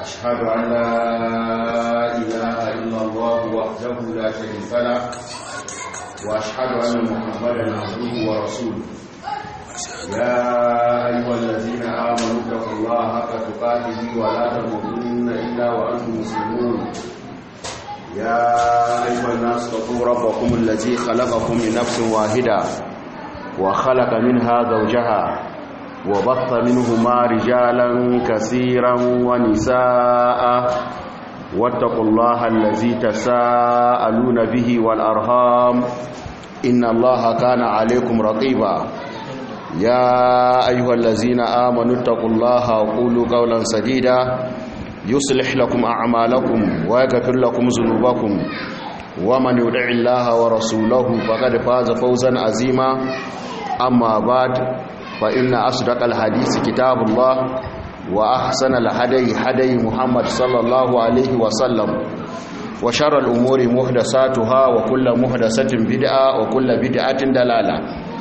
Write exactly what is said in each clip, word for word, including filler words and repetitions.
أشهد أن لا إله إلا الله وحده لا شريك له وأشهد أن محمدا عبده ورسوله يا أيها الذين آمنوا اتقوا الله حق تقاته ولا تموتن إلا وأنتم مسلمون يا أيها الناس اتقوا ربكم الذي خلقكم من نفس واحدة وخلق منها زوجها وبث منهما رجالا كثيرا ونساء واتقوا الله الذي تساءلون به والأرحام إن الله كان عليكم رقيبا يا أيها الذين آمنوا اتقوا الله وقولوا قولا سديدا يصلح لكم أعمالكم ويغفر لكم ذنوبكم ومن يطع الله ورسوله فقد فاز فوزا عظيما أما بعد فإن أصدق الحديث كتاب الله وأحسن الهدي هدي محمد صلى الله عليه وسلم وشر الأمور محدثاتها وكل محدثة بدعة وكل بدعة ضلالة.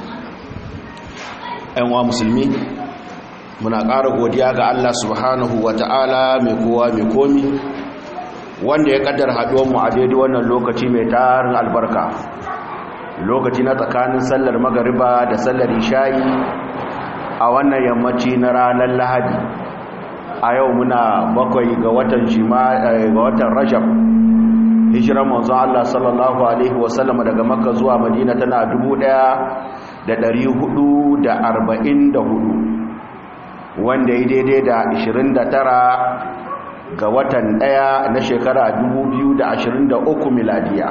أيها المسلمين muna ƙara godiya ga Allah subhanahu wa ta'ala mai kowa mai komi wanda ya kaddar haɗuwar mu a daidai wannan lokaci mai tarin albarka, lokaci na tsakanin sallar magariba da sallar isha'i a wannan yammaci na ranar Lahadi. A yau muna bakwai ga watan jima'a ga watan Rajab, hijiran manzon Allah sallallahu alaihi wasallam daga Makka zuwa Madina tana dubu ɗaya da ɗari hudu da arba'in da hudu, wanda ya daidai da ashirin da tara ga watan ɗaya na shekara dubu biyu da ashirin da uku miladiya.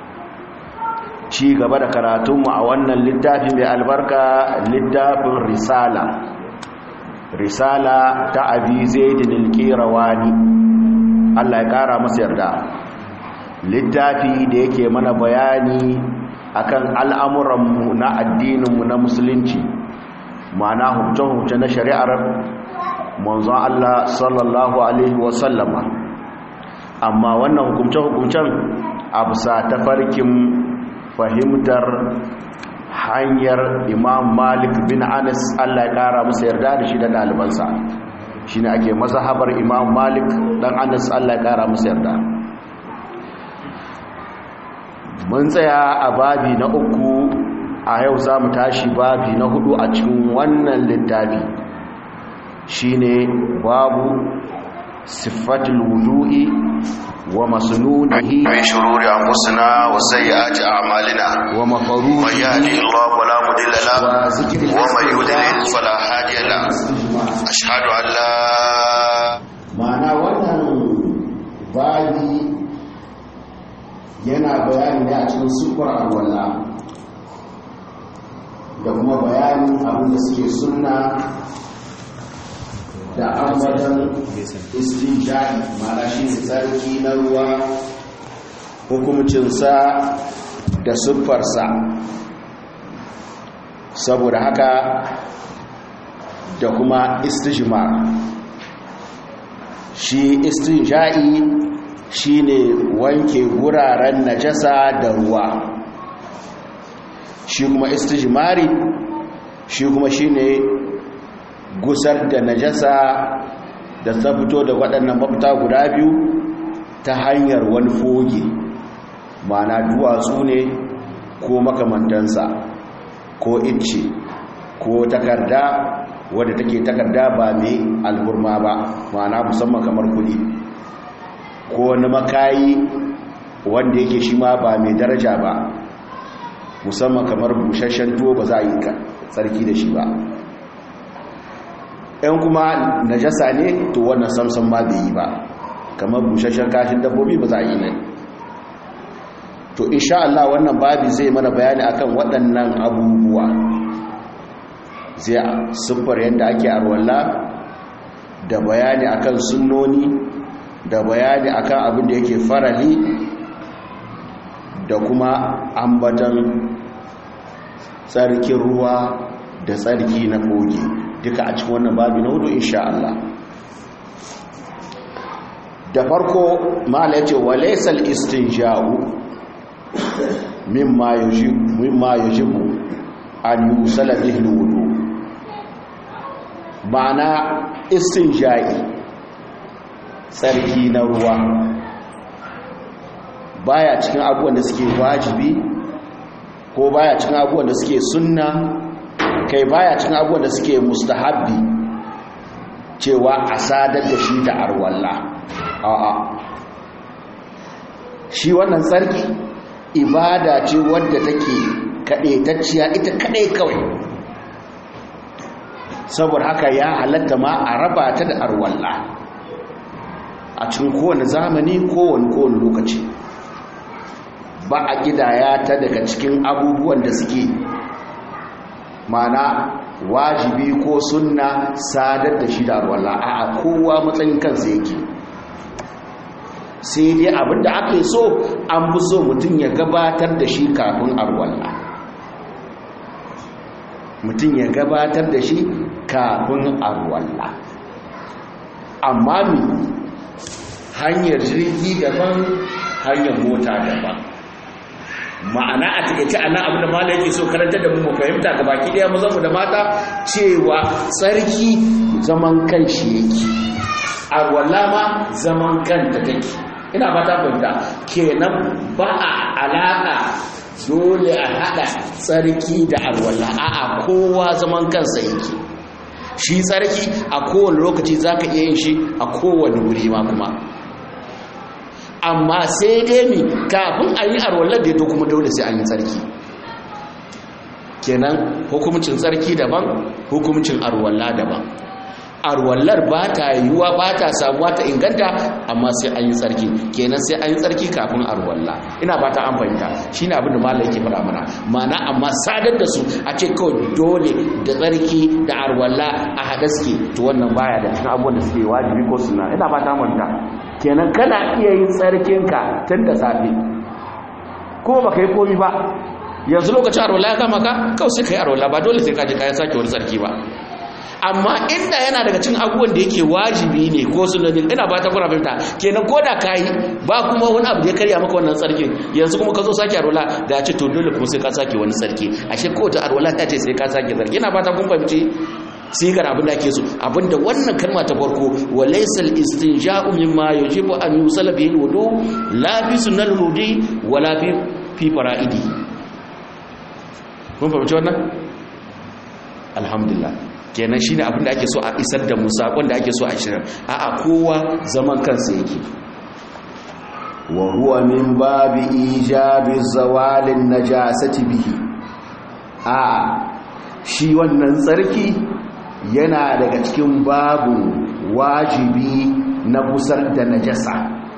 Ci gaba da karatunmu a wannan littafi mai albarka, littafin risala risala ta abi zaidin al-qirawani, Allah ya kara masa yarda. Littafi da yake mana bayani akan al'amuranmu na addininmu na musulunci, ma'ana hukunce-hukunce na shari'ar manzon Allah sallallahu alaihi wasallama. Amma wannan hukunce-hukuncen a bisa tafarkin fahimtar hanyar Imam Malik bin Anas, Allah ya kara masa yarda da shi da ɗalibansa. Shi ne ake mazhabar Imam Malik dan Anas, Allah ya kara masa yarda. Mun tsaya a babi na uku, a yau za mu tashi babi na hudu a cikin wannan littafi, shine babu siffatul wudu'i wa masnunihi min shururi anfusina wa sayyiati a'malina wa mafruḍi man yahdihillahu fala mudilla lahu wa man yudlil fala hadiya lahu ashhadu an la ma'ana wannan babi yana bayani ne a cikin siffar alwala da kuma bayanin abin da suke sunna da ambatan istinja'i, ma'ana shi ne tsarki na ruwa, hukumcinsa da siffarsa. Saboda haka da kuma istijmar, shi istinja'i shi ne wanke wuraren najasa da ruwa, shi kuma istijmari shi kuma shi ne gusar da najasa da ta fito da waɗannan mafita guda biyu ta hanyar wani foge, ma'ana duwatsu ne ko makamantansa, ko icce ko takarda wadda take takarda ba mai alburma ba, ma'ana musamman kamar kuɗi, ko wani makayi wanda yake shi ma ba mai daraja ba, musamman kamar busasshen tuwo ba za a yi tsarki da shi ba. ‘yan kuma najasa ne, to wannan samsan ma bai yi ba, kamar busasshen kashin dabbobi ba za a yi ne. To insha Allah wannan babi zai mana bayani akan waɗannan abubuwa, zai siffar yadda ake arwalla, da bayani akan sunnoni, da bayani akan abin da yake farali, da kuma ambatan tsarkin ruwa da tsarki na kogi, duka a cikin wannan babi na hudu insha Allah. Da farko mala yace walaysal istinja'u mimma yajibu mimma yajibu an yusala bihi alwudu, ma'ana istinja'i tsarki na ruwa baya cikin abubuwan da suke wajibi ko baya cikin abubuwan da suke sunna kai baya cikin abubuwan da suke mustahabbi cewa a sadar da shi da arwalla a'a shi wannan tsarki ibada ce wadda take kadaitacciya ita kadai kawai saboda haka ya halatta ma a raba ta da arwalla a cikin kowane zamani kowane kowane lokaci ba a gidaya ta daga cikin abubuwan da suke mana wajibi ko sunna sadar da shi da arwalla a kowa matsayin kansa yake sai dai abinda ake so an fi so mutum ya gabatar da shi kafin arwalla mutum ya gabatar da shi kafin arwalla amma mi hanyar jirgi daban hanyar mota daban ma'ana a takaice a nan abinda mala yake so karanta da mu fahimta ga baki daya mazanmu da mata cewa tsarki zaman kan shi yake arwalla ma zaman kanta take ina ba ta fahimta kenan ba a alaka dole a hada tsarki da arwalla a'a kowa zaman kansa yake shi tsarki a kowane lokaci zaka iya yin shi a kowane wuri ma kuma amma sai dai mi kafin a yi arwallar da ya kuma dole sai an yi tsarki kenan hukumcin tsarki daban hukumcin arwalla daban arwallar ba ta yiwuwa ba ta samuwa ta inganta amma sai an yi tsarki kenan sai an yi tsarki kafin arwalla ina ba ta an fahimta shi ne abinda malam yake fara mana mana amma sadar da su a ce kawai dole da tsarki da arwalla a haɗa suke to wannan baya da cikin abubuwan da suke wajibi ko suna ina ba ta manta kenan kana iya yin tsarkinka tun da safe ko ba ka yi komi ba yanzu lokacin arwalla ya kama ka kawai sai ka yi arwalla ba dole sai ka je kayan sake wani tsarki ba amma inda yana daga cikin abubuwan da yake wajibi ne ko sunani ina ba ta kura fahimta kenan ko da ka yi ba kuma wani abu da ya karya maka wannan tsarkin yanzu kuma ka zo sake arwalla da ya ce to dole kuma sai ka sake wani tsarki ashe ko ta arwalla ta ce sai ka sake tsarki ina ba ta kun fahimci sigar abin da ake so abinda wannan kalma ta farko walaysal istinja'u mimma yajibu an yusala bihi alwudu la bi sunnal wudi wala bi fi fara'idi kun fahimci wannan alhamdulillah kenan shine abin da ake so a isar da mu sakon da ake so a shirin a'a kowa zaman kansa yake wa huwa min babi ijabi zawalin najasati bihi a shi wannan tsarki yana daga cikin babu wajibi na busar da najasa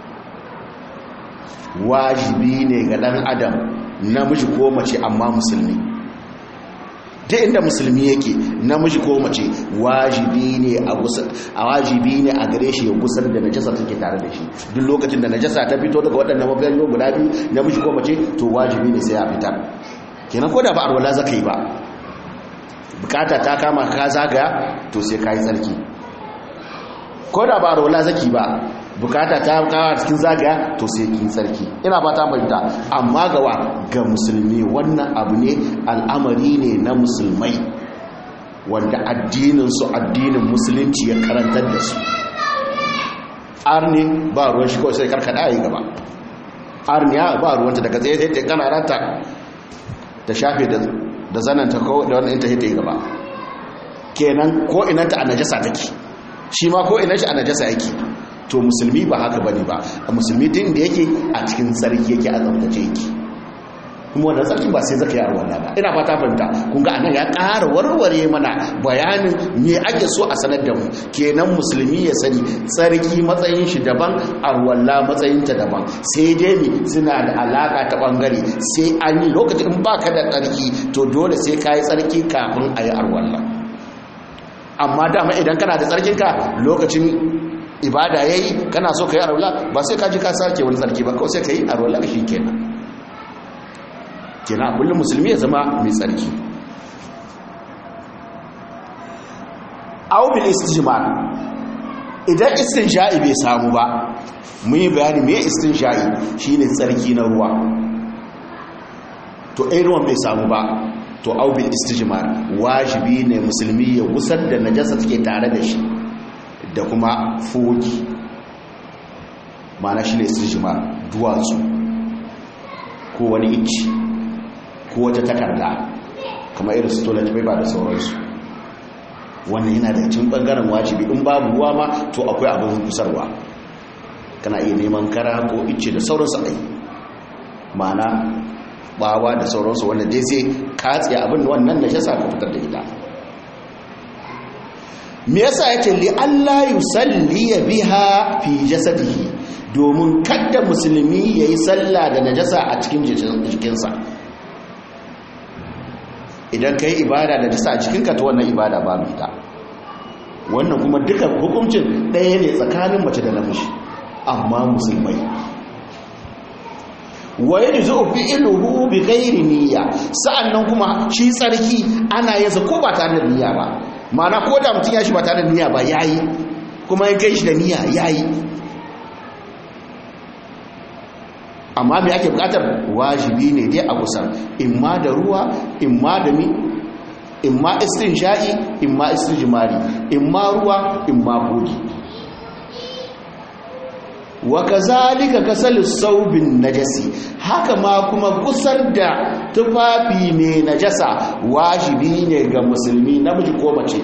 wajibi ne ga dan adam namiji ko mace amma musulmi duk inda musulmi yake namiji ko mace wajibi ne a gusar a wajibi ne a gare shi ya gusar da najasa take tare da shi duk lokacin da najasa ta fito daga waɗannan mafiyan guda biyu namiji ko mace to wajibi ne sai ya fitar kenan ko da ba arwala zaka yi ba bukata ta kama ka zagaya to sai ka yi tsarki ko da ba rola zaki ba bukata ta kama cikin zagaya to sai ki tsarki ina ba ta fahimta amma gawa ga musulmi wannan abu ne al'amari ne na musulmai wanda addinin su addinin musulunci ya karantar da su arni ba ruwan shi kawai sai karkada yi gaba arniya ba ruwanta daga tsaye sai ta kana ranta ta shafe da da zananta ko da wannan ta hita gaba kenan ko inanta a najasa take shi ma ko inan shi a najasa yake to musulmi ba haka bane ba a musulmi din da yake a cikin tsarki yake a tsaftace yake kuma wannan tsarki ba sai zaka yi arwala ba ina fata fahimta kun ga anan ya ƙara warware mana bayanin me ake so a sanar da mu kenan musulmi ya sani tsarki matsayin shi daban arwala matsayin ta daban sai dai ne suna da alaka ta bangare sai an yi lokacin in baka da tsarki to dole sai kai tsarki kafin a yi arwala amma dama idan kana da tsarkinka lokacin ibada yayi kana so ka yi arwala ba sai ka ji ka sake wani tsarki ba kawai sai ka yi arwala shi kenan kenan kullum musulmi ya zama mai tsarki aw bil istijmar idan istinja'i bai samu ba mun yi bayani me istinja'i shine tsarki na ruwa to ai ruwan bai samu ba to aw bil istijmar wajibi ne musulmi ya gusar da najasa take tare da shi da kuma foki ma'ana shi ne istijmar duwatsu ko wani icci ko wata takarda kamar irin su toilet paper da sauransu, wannan yana da cikin bangaren wajibi. In babu ruwa ma to akwai abin kusarwa, kana iya neman kara ko icce da sauransu ai ma'ana bawa da sauransu wanda dai sai katse abin da wannan najasa ka fitar da ita. me yasa yace li Allah yusalli biha fi jasadihi, domin kada musulmi yayi sallah da najasa a cikin jikinsa. idan kai ibada da najasa a cikinka to wannan ibada ba mu ta. wannan kuma duka hukuncin ɗaya ne tsakanin mace da namiji, amma musulmai wa yajzu fi'luhu bi ghairi niyya, sa'annan kuma shi tsarki ana yasa ko ba tare da niyya ba, ma'ana ko da mutum ya shi ba tare da niyya ba yayi, kuma in kai shi da niyya yayi. amma me ake bukatar wajibi ne dai a kusa, imma da ruwa imma da mi imma istinja'i imma istijmari, imma ruwa imma bodi. wa kazalika kasal saubin najasi, haka ma kuma kusar da tufafi mai najasa wajibi ne ga musulmi namiji ko mace.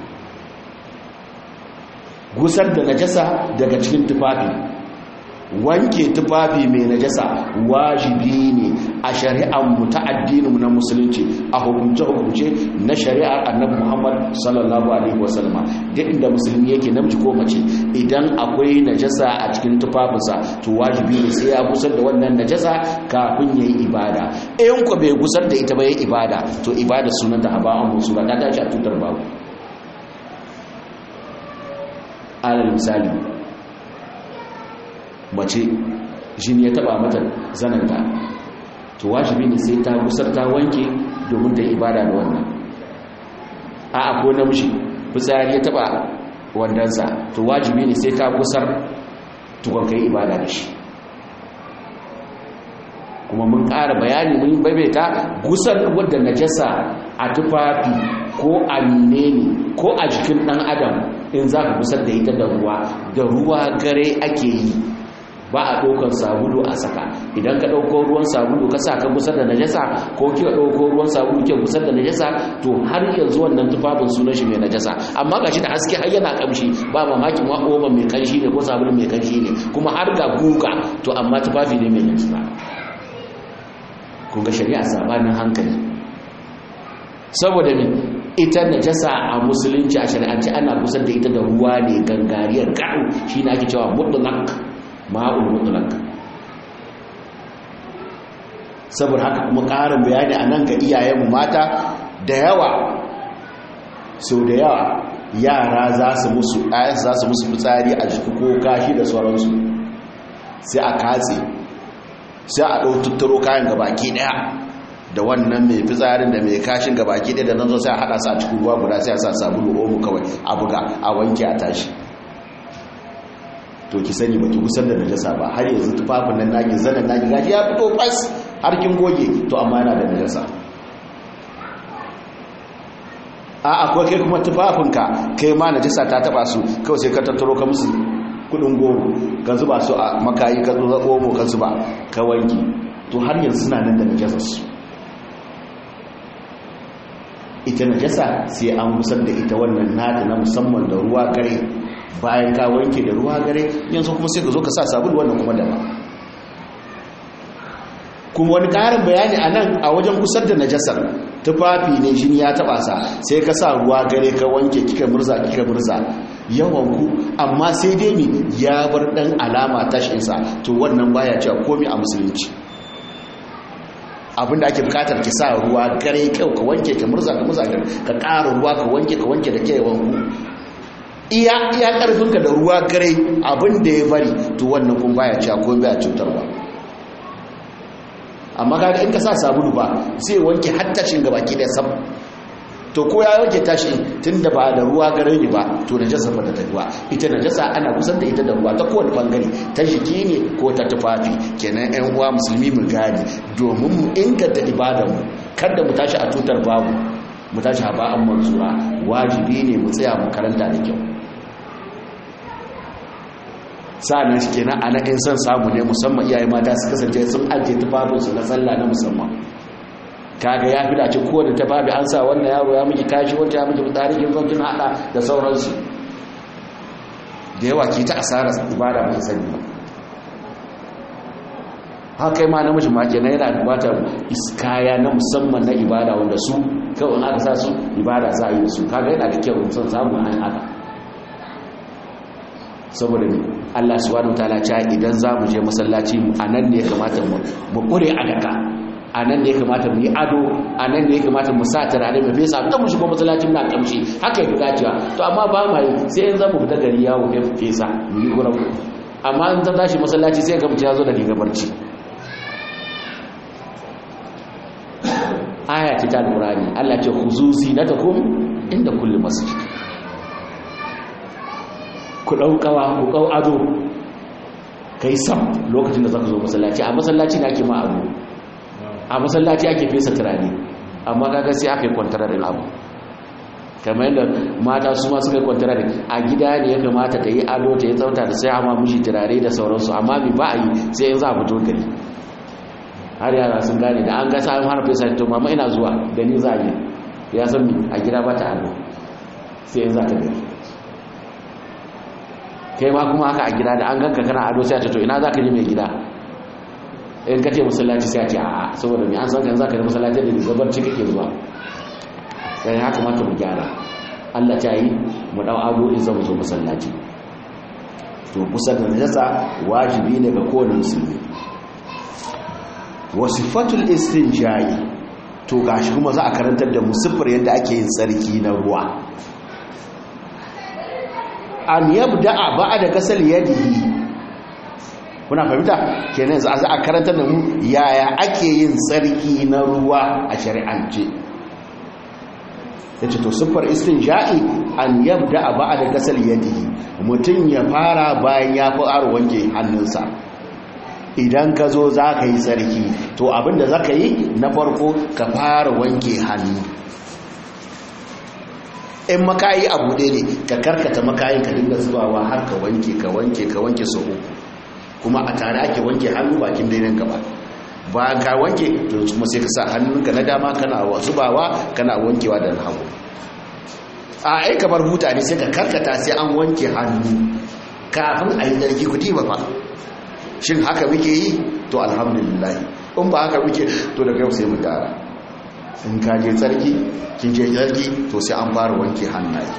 gusar da najasa daga cikin tufafi, wanke tufafi mai najasa wajibi ne a shari'ar mu ta addinin mu na musulunci, a hukunce hukunce na shari'ar annabi Muhammad sallallahu alaihi wasallam. duk inda musulmi yake namiji ko mace, idan akwai najasa a cikin tufafinsa to wajibi ne sai ya gusar da wannan najasa kafin yayi ibada. in ko bai gusar da ita ba yayi ibada, to ibada sunanta haba'an musula, ta dace a tutar babu. alal misali, mace jini ya taba mata zananta, to wajibi ne sai ta gusar ta wanke domin ta ibada da wannan. a ko namiji fitsari ya taba wandansa, to wajibi ne sai ta gusar tukun kai ibada da shi. kuma mun ƙara bayani mun baibaita gusar wadda najasa a tufafi ko a menene ko a jikin ɗan adam, in za ka gusar da ita da ruwa, da ruwa gare ake yi, ba a ɗaukar sabulu a saka. idan ka ɗauko ruwan sabulu ka sa ka gusar da najasa, ko kika ɗauko ruwan sabulu ke gusar da najasa, to har yanzu wannan tufafin sunan shi mai najasa. amma ga shi da haske har yana kamshi, ba mamakin ma oban mai kanshi ne ko sabulu mai kanshi ne, kuma har ga guga, to amma tufafi ne mai najasa. kun ga shari'a sabanin hankali, saboda ne ita najasa a musulunci a shari'ance ana gusar da ita da ruwa ne gangariyar ga'u, shi ne ake cewa mutlaq, ma'ul mutlaq. saboda haka kuma ƙarin bayani a nan ga iyayenmu mata, da yawa sau da yawa yara za su musu ɗayansu za su musu fitsari a jiki ko kashi da sauransu, sai a katse, sai a ɗau tuttaro kayan gabaki ɗaya da wannan mai fitsarin da mai kashin gabaki ɗaya da nan zo sai a haɗa su a cikin ruwa guda, sai a sa sabulu omu kawai a buga a wanke a tashi. to ki sani ba ki gusar da najasa ba, har yanzu tufafin nan naki zanen naki gaji ya fito fas har kin goge, to amma yana da najasa. a akwai kai kuma tufafinka kai ma najasa ta taba su, kawai sai ka tattaro ka musu kudin goro ka zuba su a makayi, ka zuba omo ka zuba ka wanki, to har yanzu suna nan da najasa su. ita najasa sai an gusar da ita wannan nata na musamman da ruwa gare, bayan ka wanke da ruwa gare, yanzu kuma sai ka zo ka sa sabulu wannan kuma daban. kuma wani ƙarin bayani a nan a wajen kusar da najasar, tufafi ne jini ya taɓa sa, sai ka sa ruwa gare ka wanke kika murza kika murza yawanku, amma sai dai mi ya bar ɗan alama tashinsa, to wannan baya cewa komi a musulunci. abinda ake bukatar ki sa ruwa gare kyau ka wanke ka murza ka murza ka ƙara ruwa ka wanke ka wanke da kyau wanku, iya iya ƙarfinka da ruwa gare abinda ya bari, to wannan kun baya cewa komi baya cutarwa. amma kaga in ka sa sabulu ba zai wanke har tashin gaba ki da sab, to ko ya wanke tashi tunda ba da ruwa gare ni ba, to najasa ba ta ruwa. ita najasa ana kusan da ita da ruwa ta kowane bangare, ta jiki ne ko ta tufafi. kenan ƴan uwa musulmi mu gane, domin mu inganta ibadar mu, kada mu tashi a tutar babu, mu tashi haba'an mansura. wajibi ne mu tsaya mu karanta da kyau. sa'annan shi kenan a naɗin son samu ne musamman iyaye mata su kasance sun ajiye tufafinsu na sallah na musamman kaga ya fi dace kowane tufafi an sa wannan yaro ya miki kashi wanda ya miki tsarikin zokin hada da sauransu da yawa ki ta asara ibada mai sani haka yi ma namiji ma kenan yana da bukatar iskaya na musamman na ibada wanda su kawai aka sa su ibada za a yi da su kaga yana da kyau son samu an haka saboda ne Allah subhanahu wataala ya idan za mu je masallaci a nan ne ya kamata mu kure a daka a nan ne ya kamata mu yi ado a nan ne ya kamata mu sa turare mu fesa don mu shigo masallaci muna kamshi haka ya fi dacewa to amma ba ma yi sai in za mu fita gari yawo ya fesa mu yi gura amma in ta tashi masallaci sai ga mutum ya zo da riga barci aya ce ta alqur'ani Allah ce khuzu zinatakum inda kulli masjid ku ɗaukawa ku ƙau ado ka yi sam lokacin da zaka zo masallaci a masallaci na ake ma abu a masallaci ake fesa turare amma kaga sai aka yi kwantararin abu kamar yadda mata su ma suka yi kwantararin a gida ne ya kamata ta yi ado ta yi tsauta da sai ama mishi turare da sauransu amma mai ba a yi sai in za a fito gari har yara sun gane da an gasa an hana fesa to mama ina zuwa da ni za a yi ya san mi a gida ba ta ado sai in za ta gari kai ma kuma haka a gida da an ganka kana ado sai a ce to ina za ka je mai gida in ka ce masallaci sai a ce a'a saboda mai an san kan za ka je masallaci da gabarci kake zuwa sai haka mata mu gyara Allah ta yi mu dau ado in zama zo masallaci to kusa da najasa wajibi ne ga kowane musulmi wasifatul istinja'i to gashi kuma za a karantar da musifar yadda ake yin tsarki na ruwa an yabda'a ba'da gasal yadihi kuna fahimta kenan za a karanta da mu yaya ake yin tsarki na ruwa a shari'ance yace to sufar istinja'i an yabda'a ba'da gasal yadihi mutun ya fara bayan ya fara wanke hannunsa idan ka zo za ka yi tsarki to abinda za ka yi na farko ka fara wanke hannu in makayi a buɗe ne ka karkata makayin ka dinga zubawa har ka wanke ka wanke ka wanke sau uku kuma a tare ake wanke hannu bakin daidai gaba ba ka wanke to kuma sai ka sa hannunka na dama kana zubawa kana wankewa da hagu a ai kamar huta ne sai ka karkata sai an wanke hannu kafin a yi zargi kudi ba fa shin haka muke yi to alhamdulillah in ba haka muke to daga yau sai mu tara in ka je tsarki kin je tsarki to sai an fara wanke hannaye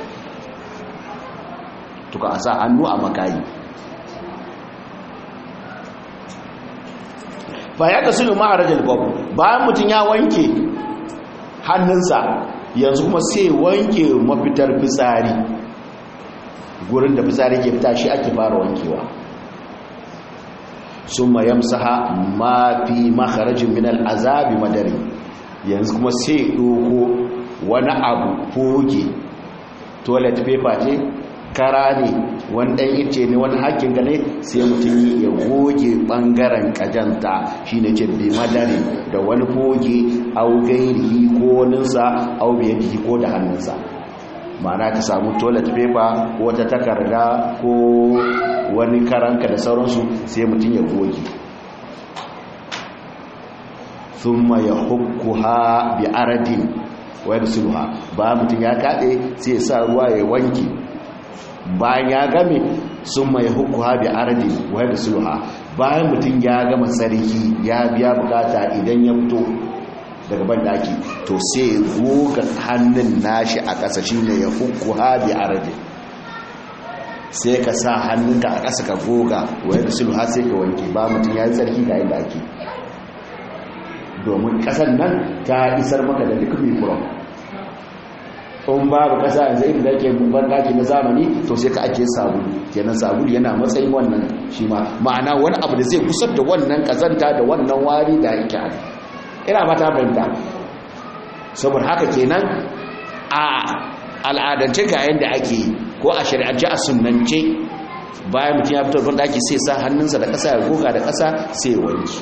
to ka sa hannu a makayi fa ya kasulu ma'arajal babu bayan mutun ya wanke hannunsa yanzu kuma sai wanke mafitar fitsari gurin da fitsari ke fita shi ake fara wankewa summa yamsaha ma fi makharajin min al-azabi madari yanzu kuma sai doko wani abu foge toilet paper ce kara ne wani ɗan ice ne wani hakin gane sai mutum ya goge ɓangaren kajanta shi ne ce bi madari da wani foge au gairi ko waninsa au biyan jiki ko da hannunsa ma'ana ka samu toilet paper ko wata takarda ko wani karanka da sauransu sai mutum ya goge thumma yahukkuha bi aradin wa yabsiluha ba mutum ya kade sai ya sa ruwa ya wanki bayan ya game summa yahukkuha bi aradin wa yabsiluha bayan mutum ya gama sarki ya biya bukata idan ya fito daga bandaki to sai goga hannun nashi a ƙasa shine yahukkuha bi aradin sai ka sa hannunka a ƙasa ka goga wa yabsiluha sai ka wanke ba mutum ya yi sarki ga inda ake domin kasan nan ta isar maka da duk mikron in babu kasa yanzu inda ke banɗaki na zamani to sai ka ake sabulu kenan sabulu yana matsayin wannan shi ma ma'ana wani abu da zai kusar da wannan kazanta da wannan wari da yake a ina ba ta fahimta saboda haka kenan a al'adance ga yadda ake ko a shari'ance a sunnance bayan mutum ya fitar banɗaki sai sa hannunsa da ƙasa ya goga da ƙasa sai ya wanki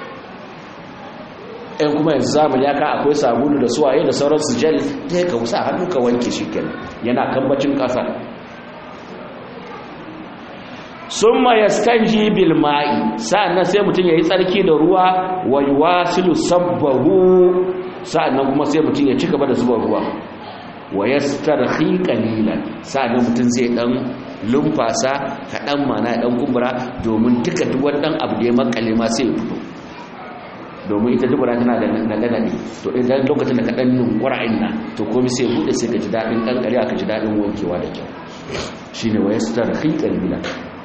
in kuma yanzu zamani ya ka akwai sabulu da suwaye da sauransu jel ta ka wusa hannu ka wanke shi kenan yana kambacin ƙasa summa yastanji bil ma'i sa'annan sai mutum yayi tsarki da ruwa wa yuwasilu sabbahu sa'annan kuma sai mutum ya ci gaba da zuba ruwa wa yastarhi qalilan sa'annan mutum zai dan lumfasa kadan mana dan kumbura domin duka duk wannan abu da ya makale ma sai ya fito domin ita dubura tana da nagana ne to idan lokacin da ka dan nunkura inna to komai sai bude sai ka ji dadin kankare aka ji dadin wankewa da kyau shine wa yastarhi qalilan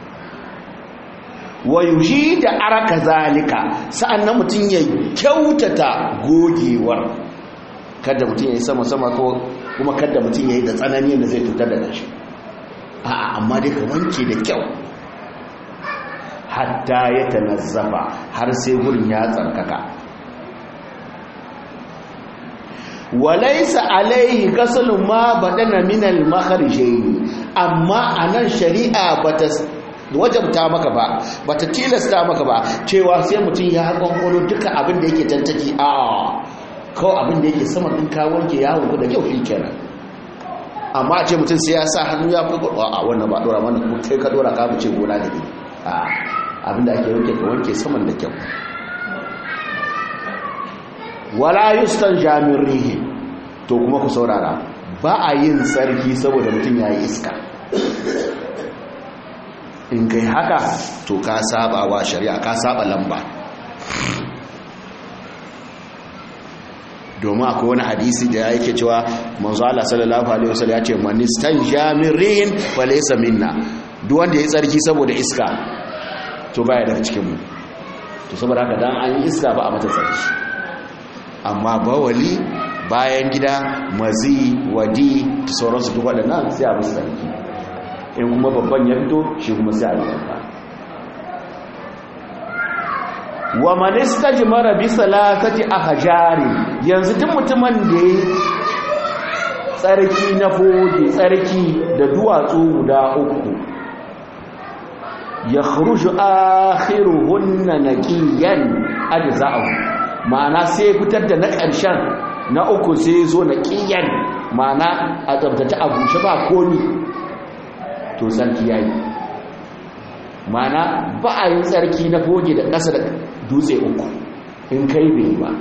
wa yuji da araka zalika sa'annan mutun ya kyautata gogewar kada mutun yayi sama sama ko kuma kada mutun yayi da tsanani da zai tutar da shi a'a amma dai ka wanke da kyau hatta ya tanazzafa har sai gurin ya tsarkaka walaysa alaihi ghaslu ma badana min al-makharijayn amma anan shari'a bata wajabta maka ba bata tilasta maka ba cewa sai mutum ya hakonkolo duka abin da yake tantaki a ko abin da yake sama din ka wanke ya hunku da kyau kenan amma a ce mutum sai ya sa hannu ya fugo a wannan ba dora mana ko kai ka dora ka ce gona da ni a abin da ake wanke ka wanke saman da kyau wala yustan jamirihi to kuma ku saurara ba a yin sarki saboda mutum yayi iska in kai haka to ka saba wa shari'a ka saba lamba domin akwai wani hadisi da yake cewa manzo Allah sallallahu alaihi wasallam ya ce man istanjamirin falaysa minna duk wanda yayi tsarki saboda iska to baya daga cikin mu to saboda haka dan an yi iska ba a mata tsarki amma bawali bayan gida mazi wadi da sauransu duk waɗannan sai a musu tsarki in kuma babban ya fito shi kuma sai a yi wanka wa man istajmara bi salatati ahjari yanzu duk mutumin da yayi tsarki na foge tsarki da duwatsu guda uku yakhruju akhiruhunna naqiyan ajza'u ma'ana sai fitar da na ƙarshen na uku sai zo naqiyan ma'ana a tsabtace a bushe ba komi to sarki yayi ma'ana ba a yin tsarki na foge da ƙasa da dutse uku in kai bai ba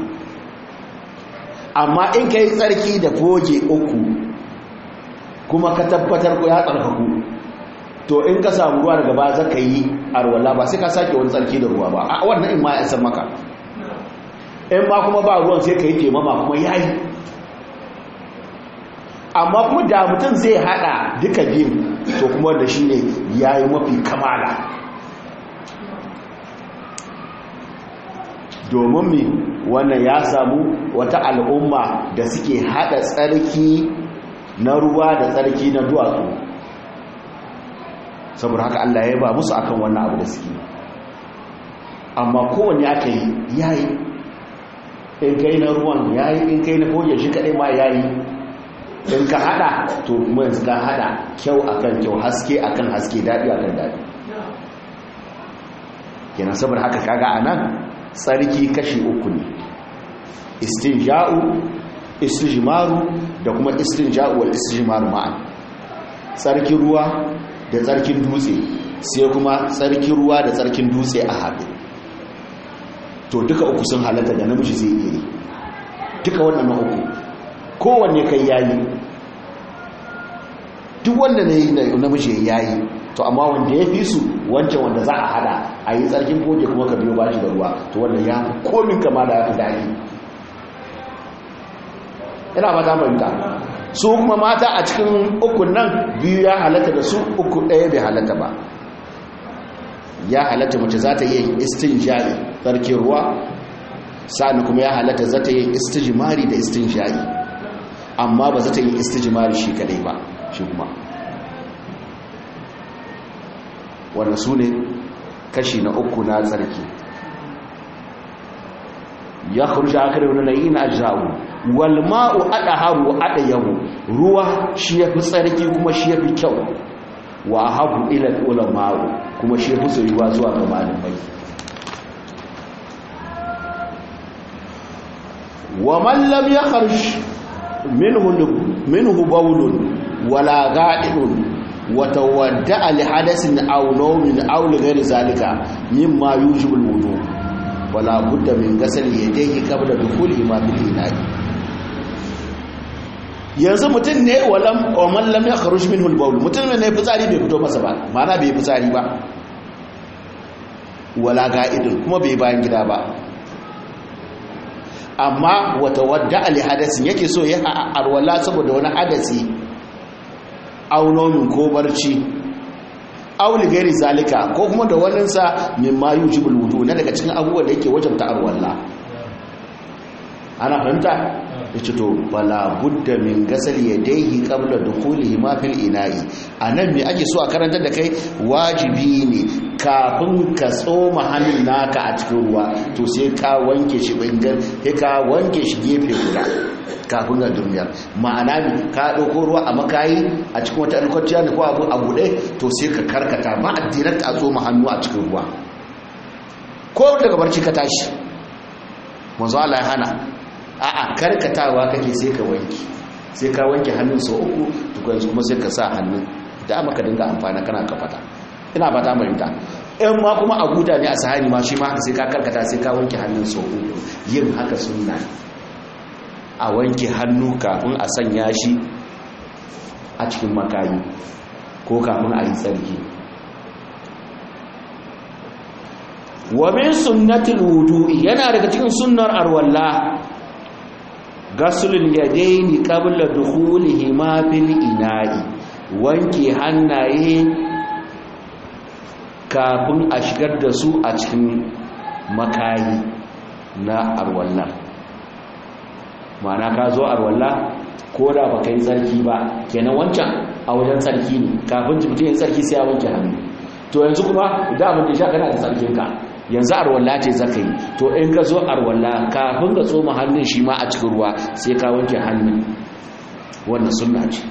amma in kai tsarki da foge uku kuma ka tabbatar ko ya tsarkaku to in ka samu ruwa daga ba za ka yi arwala ba sai ka sake wani tsarki da ruwa ba a wannan in ma ya san maka in ma kuma ba ruwan sai ka yi taimama kuma ya yi amma kuma da mutum zai hada duka biyu to kuma wanda shi ne ya yi mafi kamala domin mi wannan ya samu wata al'umma da suke hada tsarki na ruwa da tsarki na duwatsu saboda haka Allah ya ba musu akan wannan abu da suke amma kowanne aka yi yayi in kai na ruwan yayi in kai na koje shi kadai ma yayi in ka hada to kuma yanzu ka hada kyau akan kyau haske akan haske dadi akan dadi kenan saboda haka kaga anan tsarki kashi uku ne istinja'u istijmaru da kuma istinja'u wal istijmaru ma'an tsarkin ruwa da tsarkin dutse sai kuma tsarkin ruwa da tsarkin dutse a haɗe to duka uku sun halatta da namiji zai iya duka wannan uku kowanne kai yayi duk wanda ne namiji yayi to amma wanda ya fi su wancan wanda za a hada a yi tsarkin goge kuma ka biyo bashi da ruwa to wannan ya fi komin kama da ya fi daɗi ina ba ta fahimta su kuma mata a cikin ukun nan biyu ya halatta da su uku ɗaya bai halatta ba ya halatta mace za ta yi istinjari tsarkin ruwa sa'ani kuma ya halatta za ta yi istijimari da istinjari amma ba za ta yi istijimari shi kadai ba shi kuma wanda su ne kashi na uku na tsarki ya kurji aka da na yi na ajawu walma'u ada haru ada yahu ruwa shi ya fi tsarki kuma shi ya fi kyau wa habu ilal ulama'u kuma shi ya fi soyuwa zuwa ga malamai wa man lam yakhruj minhu minhu bawlun wala ga'idun wata wadda alhadasin aw nawmin aw lighairi zalika mimma yujibu alwudu wala budda min ghasl yadayhi qabla dukhuli ma bil ina'i. yanzu mutum ne walam waman lam yakhruj minhu albawl, mutum ne fitsari bai fito masa ba, mana bai fitsari ba, wala ga'idun kuma bai bayan gida ba, amma wata wadda alhadasin yake so ya arwala saboda wani hadasi aunomin ko barci auli gari zalika ko kuma da waninsa mimma yujibul wudu na daga cikin abubuwan da yake wajabta arwala. ana fahimta yace to bala budda min gasal yadayhi qabla dukhulihi ma fil ina'i. anan me ake so a karantar da kai, wajibi ne kafin ka tsoma hannun naka a cikin ruwa to sai ka wanke shi bangar, sai ka wanke shi gefe guda kafin ga duniyar. ma'ana ne ka dauko ruwa a makayi a cikin wata alkwatiya ne ko abu a bude, to sai ka karkata ba a direct a tsoma hannu a cikin ruwa, ko daga barci ka tashi manzo Allah ya hana. a'a karkatawa kake sai ka wanke, sai ka wanke hannun sau uku tukun kuma sai ka sa hannun da maka dinga amfana kana kafata. ina fata mai ta in ma kuma a guda ne a sahani ma shi ma haka sai ka karkata sai ka wanke hannun sau uku. yin haka sunna, a wanke hannu kafin a sanya shi a cikin makayi ko kafin a yi tsarki. wa min sunnatul wudu'i, yana daga cikin sunnar arwalla gasulul yadaini qabla dukhulihi ma fil ina'i, wanke hannaye kafin a shigar da su a cikin makayi na arwalla. ma'ana ka zo arwalla ko da baka yi tsarki ba, kenan wancan a wajen tsarki ne, kafin mutum ya tsarki sai ya wanke hannu. to yanzu kuma da abin da ya sha kana da tsarkinka, yanzu arwalla ce zaka yi, to in ka zo arwalla kafin ka tsoma hannun shi ma a cikin ruwa sai ka wanke hannun. wannan sunna ce.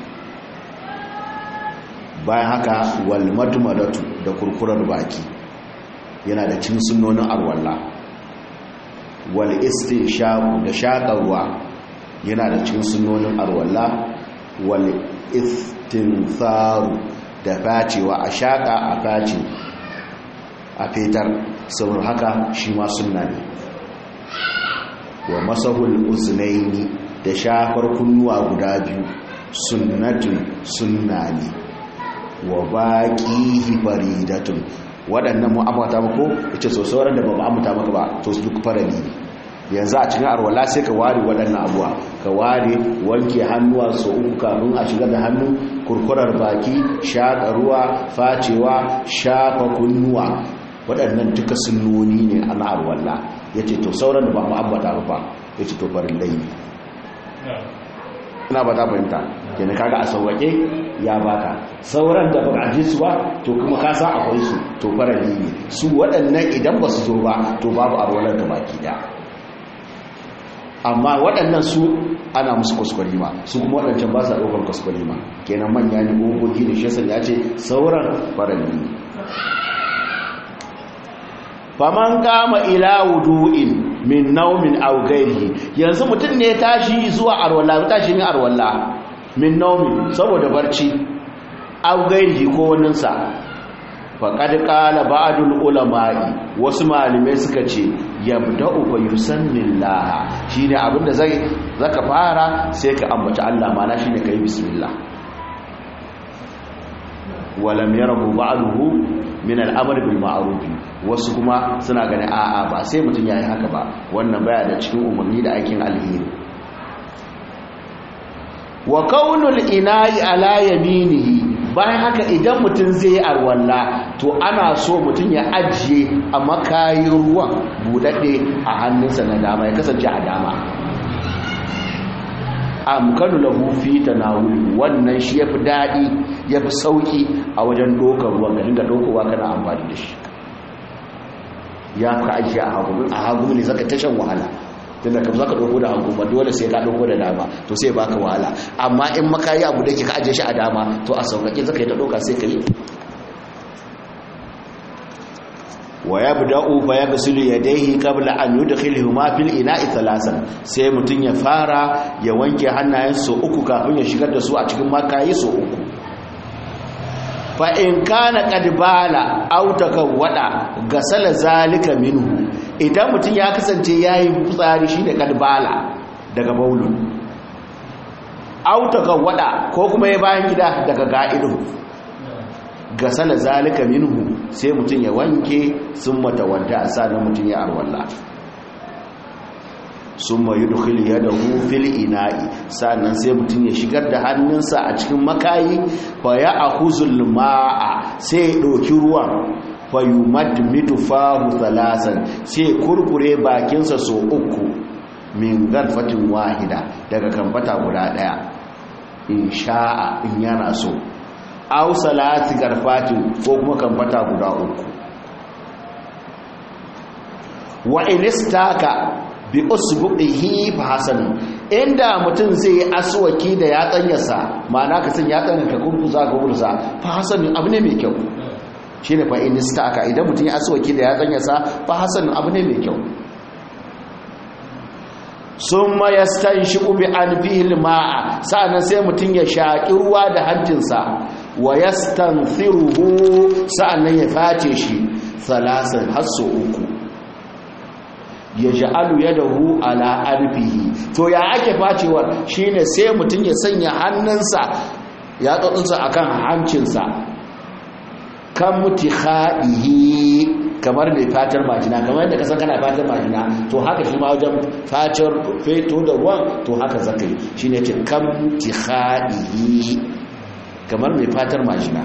bayan haka wal madmadatu da kurkurar baki yana da cin sunnonin arwalla. wal istinshaqu da shaƙarwa yana da cin sunnonin arwalla. wal istinsaru da facewa, a shaƙa a face a fetar, saboda haka shi ma sunna ne. wa masahul uznaini da shafar kunnuwa guda biyu sunnatun sunna ne. wa baqihi faridatun, waɗannan mu ambata mako ita so sauran da ba mu ambata maka ba to su duk farali ne. yanzu a cikin arwala sai ka ware waɗannan abuwa, ka ware wanke hannuwa so uku kafin a shiga da hannu, kurkurar baki, shaƙa ruwa, facewa, shafa kunnuwa, waɗannan duka sunnoni ne a na'ar walla. ya ce to sauran da ba mu ambata ba ya ce to farin laini. ina ba ta fahimta kenan kaga a sauwaƙe ya baka sauran da ba a ji su ba to kuma ka sa akwai su to farin laini. su waɗannan idan ba su zo ba to babu arwalar da baki da. amma waɗannan su ana musu kuskurima, su kuma waɗancan ba sa ɗaukar kuskurima, kenan manya ne gogogi da shi ya ce sauran farin laini. faman kama ila wudu'in min naumin aw ghairihi, yanzu mutum ne tashi zuwa arwalla, tashi ne arwalla min naumin saboda barci, aw ghairihi ko wannan sa. faqad qala ba'dul ulama'i, wasu malamai suka ce yabda'u fa yusammillaha, shine abinda zai zaka fara sai ka ambaci Allah, mana shine kai bismillah. walam yarahu ba'dahu min al'amr bil ma'ruf, wasu kuma suna gani a'a ba sai mutun yayi haka ba, wannan baya da cikin umarni da aikin alheri. wa kaunul ina'i ala yaminihi, bayan haka idan mutun zai yi arwalla to ana so mutun ya ajiye a makayin ruwan budadde a hannunsa na dama, ya kasance a dama. amkanu lahu fi tanawuli, wannan shi yafi dadi yafi sauki a wajen dokar ruwan, ga dinga dokowa kana amfani da shi. ya ka ajiye a hagu, a hagu ne zaka tashan wahala, tunda kam zaka doko da hagu ba dole sai ka doko da dama, to sai baka wahala. amma in makayi abu da ke ka ajiye shi a dama to a saukake zaka yi ta doka sai ka yi. wa yabda'u fa yaghsilu yadayhi qabla an yudkhilahuma fil ina'i thalathan, sai mutun ya fara ya wanke hannayensa uku kafin ya shigar da su a cikin makayi so uku. fa in kana qad bala aw takawwada gasala zalika minhu idan mutum ya kasance yayi fitsari shine qad bala daga baulun aw takawwada ko kuma ya bayan gida daga ga'idu gasala zalika minhu sai mutum ya wanke summa tawadda sanan mutum ya arwalla summa yudkhil yadahu fil ina'i sannan sai mutum ya shigar da hannunsa a cikin makayi fa ya akhuzul ma'a sai ya doki ruwan fa yumadmidu fahu thalasan sai kurkure bakinsa so uku min garfatin wahida daga kamfata guda daya in sha'a in yana so aw salati garfatin ko kuma kamfata guda uku wa inistaka bi usbuhi fa hasan inda mutum zai yi aswaki da yatsanyarsa ma'ana ka san yatsan ka kurkuza ga burza fa hasan abu ne mai kyau shine fa inistaka idan mutum ya aswaki da yatsanyarsa fa hasan abu ne mai kyau summa yastanshiqu bi anfihi alma'a sa'an sai mutum ya shaki ruwa da hancinsa wa yastanfiruhu sa'an ya face shi salasan hasso uku ya ja'alu yadahu ala arfihi to ya ake facewar shine sai mutum ya sanya hannunsa ya tsotsinsa akan hancinsa kan mutikhadihi kamar mai fatar majina kamar yadda kasan kana fatar majina to haka shi ma wajen fatar feto da ruwan to haka zakai shine ce kan mutikhadihi kamar mai fatar majina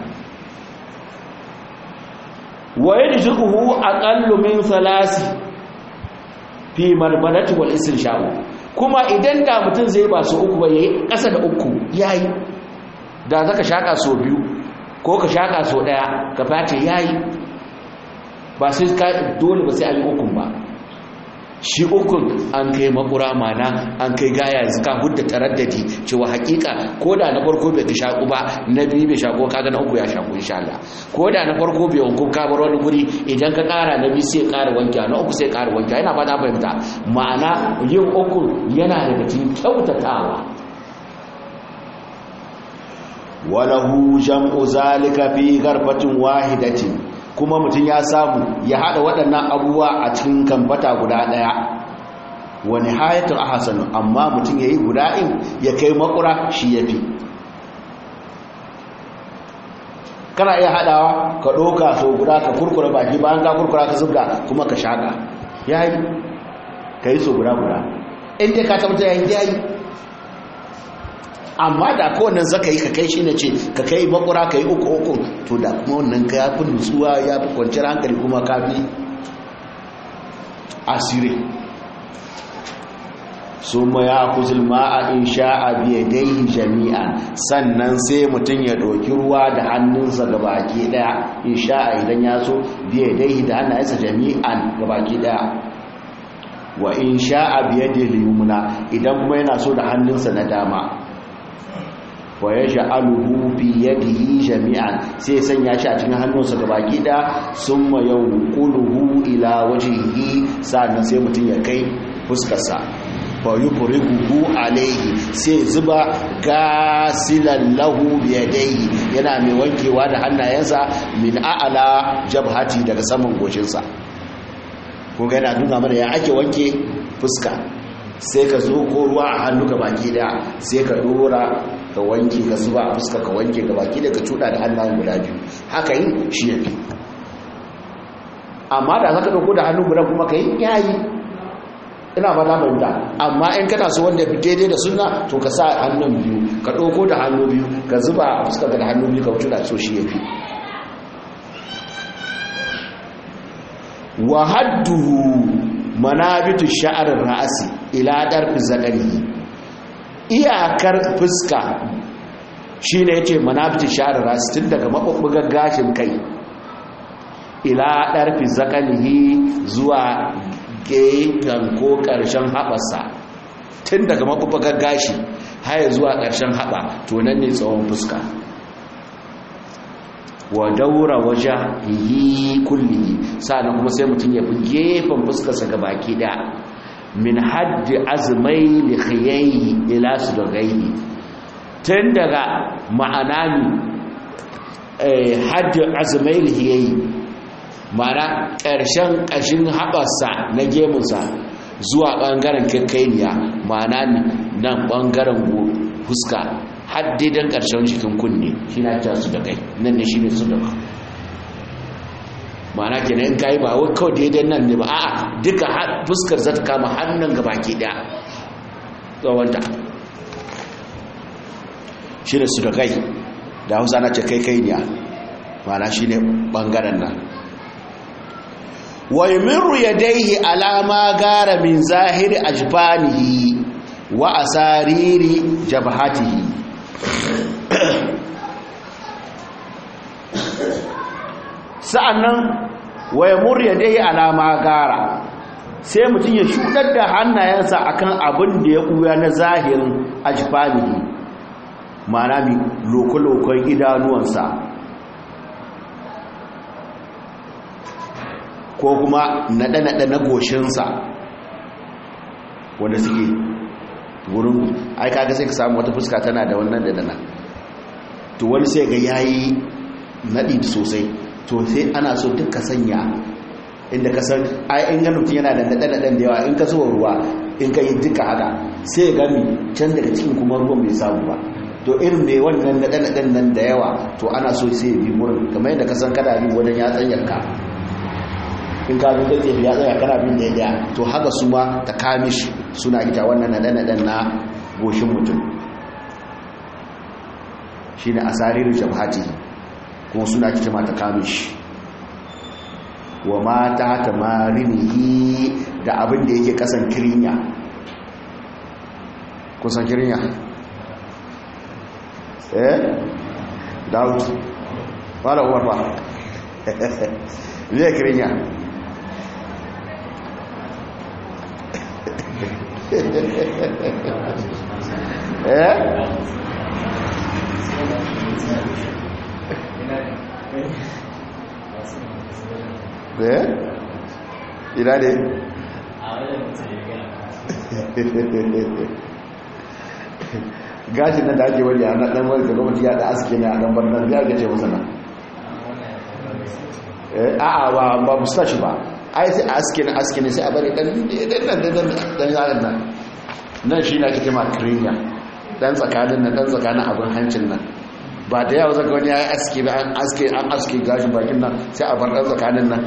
wa yajzuhu aqallu min thalasi fi marmarati wal istinshaq kuma idan da mutum zai ba su uku ba yayi kasa da uku yayi da zaka shaka so biyu ko ka shaka so daya ka face yayi ba sai ka dole ba sai an yi ukun ba shi ukun an kai makura mana an kai gaya yanzu ka hudda taraddadi cewa hakika ko da na farko bai ka shaku ba na biyu bai shaku kaga na uku ya shaku insha Allah ko da na farko bai wanku ka bar wani guri idan ka kara na biyu sai kara wanke na uku sai kara wanke yana fata fahimta ma'ana yin ukun yana daga cikin kyautatawa walahu jam'u zalika fi garfatin wahidatin kuma mutum ya samu ya hada waɗannan abubuwa a cikin kambata guda ɗaya wani hayatul ahsanu amma mutum yayi guda in ya kai makura shi yafi kana iya hadawa ka doka so guda ka kurkura baki bayan ka kurkura ka zubda kuma ka shaka yayi kai so guda guda in dai ka tabbata yayi yayi amma da kowannan zaka yi ka kai shi ne ce ka kai makura ka yi uku uku to da kuma wannan ka ya fi nutsuwa ya fi kwanciyar hankali kuma ka fi asiri su ma ya kuzul ma'a in sha'a biya dai jami'a sannan sai mutum ya ɗauki ruwa da hannunsa ga baki ɗaya in sha'a idan ya so biya dai da hannayensa jami'an ga baki ɗaya wa in sha'a biya da liyumuna idan kuma yana so da hannunsa na dama wa ya sha'aluhu fi yadihi jami'an sai sanya shi a cikin hannunsa gabaki da summa yanquluhu ila wajhihi sannan sai mutun ya kai fuskarsa fa yufriguhu alayhi sai zuba gasilan lahu bi yadayhi yana mai wankewa da hannayensa min a'la jabhati daga saman goshinsa kun ga yana nuna mana ya ake wanke fuska sai ka zo ko ruwa a hannu gabaki da sai ka dora ka wanke ka zuba a fuska ka wanke ga baki da ka cuda da hannayen guda biyu haka yin shi yafi amma da zaka dauko da hannu guda kuma kai yayi ina ba na banda amma in kana so wanda fi daidai da sunna to ka sa hannun biyu ka dauko da hannu biyu ka zuba a fuska da hannu biyu ka cuda so shi yafi wa hadduhu manabitu sha'r ar-ra'si ila darfi zakarihi iyakar fuska shi ne ya ce manabti sha'ar tun daga maɓuɓɓugar gashin kai ila ɗarfi zakanihi zuwa gefen ko ƙarshen haɓarsa tun daga maɓuɓɓugar gashi haya zuwa ƙarshen haɓa to nan ne tsawon fuska wa daura waje yi kulli sa'an kuma sai mutum ya fi gefen fuskarsa ga baki ɗaya min haddi azmai likhiyayi ila sudagaihi tun daga ma'anami haddin azmail yayi mana ƙarshen ƙashin haɓarsa na gemunsa zuwa ɓangaren kakkainiya mana nan ɓangaren fuska haddidan ƙarshen cikin kunne shi na ta su da kai nan ne shi ne su da kai mana kenan in kayi ba wai kawai daidai nan ne ba a'a duka fuskar za ta kama hannun gabaki ɗaya tsawonta shi ne su da kai da hausa na ce kai kai ne mana shi ne ɓangaren nan wa yumiru yadayhi alama gara min zahiri ajbanihi wa asariri jabhatihi sa'annan wa yamur yadayhi alama gara sai mutum ya shudar da hannayensa akan abin da ya kuya na zahirin ajbanihi ma'ana mi lokolokon idanuwansa ko kuma naɗe-naɗe na goshinsa wanda suke wurin aika ga sai ka samu wata fuska tana da wannan da dana to wani sai ga yayi naɗi sosai to sai ana so duka sanya inda ka san ai in ganin mutum yana da naɗe-naɗen da yawa in ka zuwa ruwa in ka yi duka haka sai gami can daga cikin kuma ruwan bai samu ba to irin mai wannan naɗe-naɗen nan da yawa to ana so sai ya bi wurin kamar yadda ka san kada bi wajen ya tsanyarka in ka zo zai ya tsaya kana bin da ya to haka su ma ta kamish suna ita wannan naɗe-naɗen na goshin mutum shi ne asaririn jabhati kuma suna kita ma ta kamish wa mata ta marinihi da abin da yake kasan kirinya kusan kirinya eh daud wala uwar ba zai kirinya eh eh ina ne gashin nan da ake wani a nan wani ga gwamnati ya da aske ne a dan barnan ya ga ce masa nan a'a ba ba mustashi ba ai sai aske ne aske ne sai a bari dan dan dan dan yaran nan nan shi na kike ma krinya dan tsakanin nan dan tsakanin abin hancin nan ba da yawa zaka wani yayi aske ba an aske an aske gashin bakin nan sai a bar dan tsakanin nan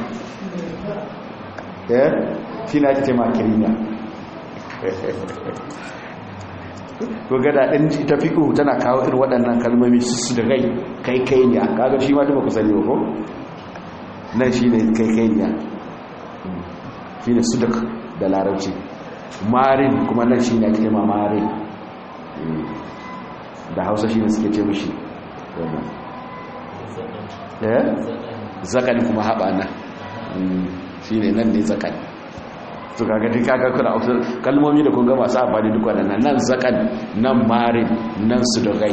eh shi na kike ma krinya ko gada din ta fiqhu tana kawo irin waɗannan kalmomi su da gai kai kai ne kaga shi ma duba ku sani ba ko nan shi ne kai kai ne shi ne suduk da larabci marin kuma nan shi ne ake ma marin da hausa shi ne suke ce mashi zakani kuma haɓa nan shi ne nan ne zakani to kaga duk kaga kuna kalmomi da kun ga masu amfani duk waɗannan nan zakani nan marin nan sudukai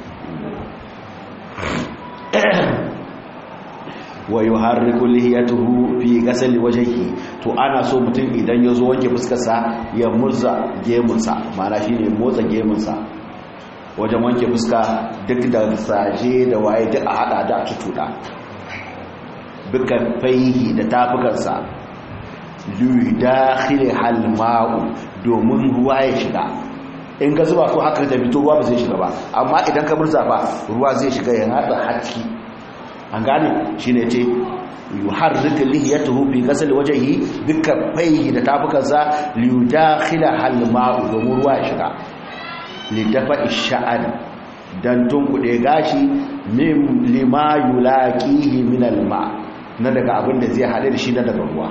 wa yuharriku lihiyatuhu fi ghasli wajhihi to ana so mutum idan ya zo wanke fuskarsa ya murza gemunsa mana shine motsa gemunsa wajen wanke fuska duk da saje da waye duk a hada da tutuda bukan faihi da tafukansa li dakhili hal ma'u domin ruwa ya shiga in ka zuba ko haka da fito ruwa ba zai shiga ba amma idan ka murza ba ruwa zai shiga ya hada haki an gane shi ne ce yuharrika lihiyatuhu fi ghasl wajhihi bika fayhi da tafukansa liyudakhila halma'u domin ruwa ya shiga lidafa ish'an dan tunkude gashi min lima yulaqihi min alma na daga abin da zai hade da shi na daga ruwa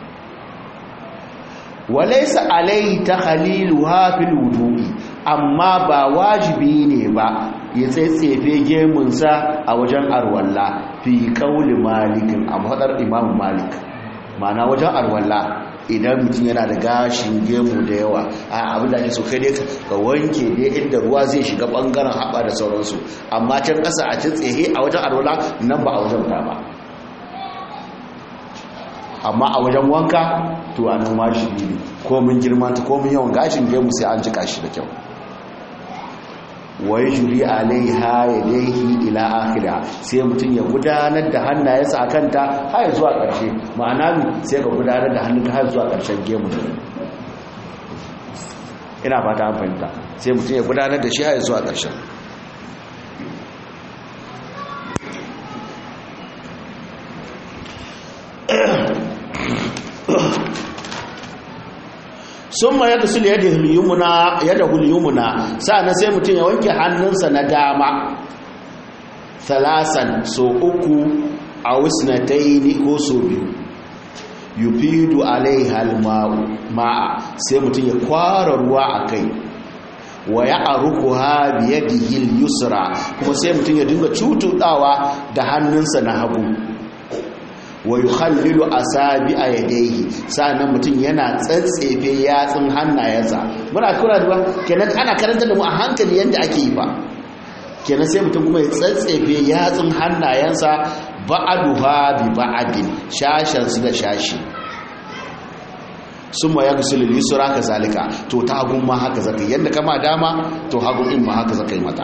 walaysa alayhi takhliluha fil wudu'i amma ba wajibi ne ba ya tsaitsefe gemunsa a wajen arwalla fi kauli malikin a mahaɗar imamu malik mana wajen arwalla idan mutum yana da gashin gemu da yawa a abin da ake so kai dai ka wanke dai inda ruwa zai shiga ɓangaren haɓa da sauransu amma can ƙasa a cin tsehe a wajen arwalla nan ba a wajen ta ba amma a wajen wanka to a nan wajibi ne ko mun girma ta ko mun yawan gashin gemu sai an jika shi da kyau wa yajri alaiha yadayhi ila akhirha sai mutum ya gudanar da hannayensa akan ta har zuwa ƙarshe ma'ana sai ka gudanar da hannunka har zuwa ƙarshen gemu ina fata an fahimta sai mutum ya gudanar da shi har zuwa ƙarshen sun ma yadda su yadda huliyumuna sa'ana sai mutum ya wanke hannunsa na dama thalasan so uku a wisnataini ko so biyu yufidu alaihal ma'a sai mutum ya kwara ruwa a kai wa ya arukuha biyadihi yusra kuma sai mutum ya dinga cutudawa da hannunsa na hagu wa yukhallilu asabi'a yadayhi sa'annan mutum yana tsatsefe yatsun hannayensa muna kura da kenan ana karanta da mu a hankali yanda ake yi ba kenan sai mutum kuma ya tsatsefe yatsun hannayensa ba'aduha bi ba'adin shashan su da shashi summa yaghsilu al-yusra kazalika to ta hagun ma haka zakai yanda kama dama to hagun in ma haka zakai mata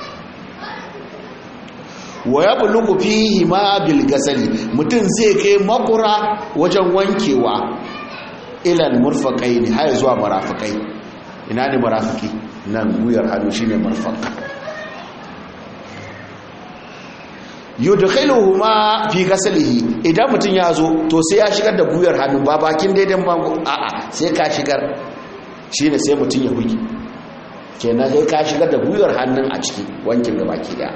wa ya bulugu fihi ma bil gasali mutum zai kai makura wajen wankewa ilal murfaqaini har zuwa marafiqai ina ne marafiki nan guyar hannu shine marfaq yudkhiluhuma fi gasalihi idan mutum ya zo to sai ya shigar da guyar hannu ba bakin daidan bango a'a sai ka shigar shine sai mutum ya huki kenan sai ka shigar da guyar hannun a ciki wankin gabaki daya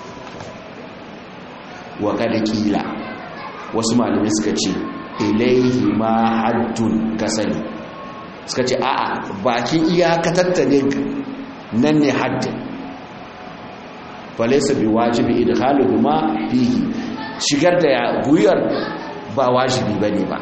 wa kada kila wasu malamai suka ce ilaihi ma haddun kasali suka ce a'a bakin iyakatarta ne nan ne haddin falaysa bi wajibi idkhaluhu ma fihi shigar da guyar ba wajibi bane ba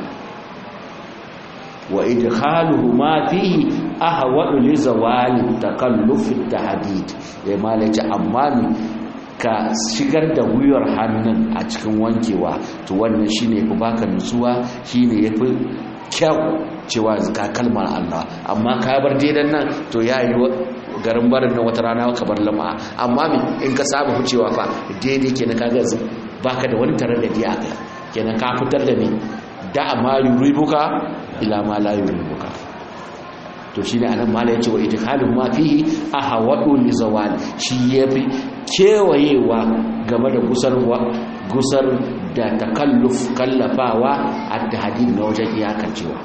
wa idkhaluhu ma fihi ahwadu li zawali takalluf at-tahdid ya malaci amma ka shigar da gwiwar hannun a cikin wankewa to wannan shine yafi baka nutsuwa shine yafi kyau cewa ka kalmar Allah amma ka bar daidan nan to yayi garin barin nan wata rana ka bar lama amma in ka saba hucewa fa daidai kenan kaga yanzu baka da wani tarar da diya kenan ka fitar da ni da ma yuribuka ila ma la yuribuka to shine anan mala yace wa idkhalun ma fihi ahwadu li zawal shi yafi kewayewa game da gusarwa gusar da takalluf kallafawa at-tahdid na wajen iyakancewa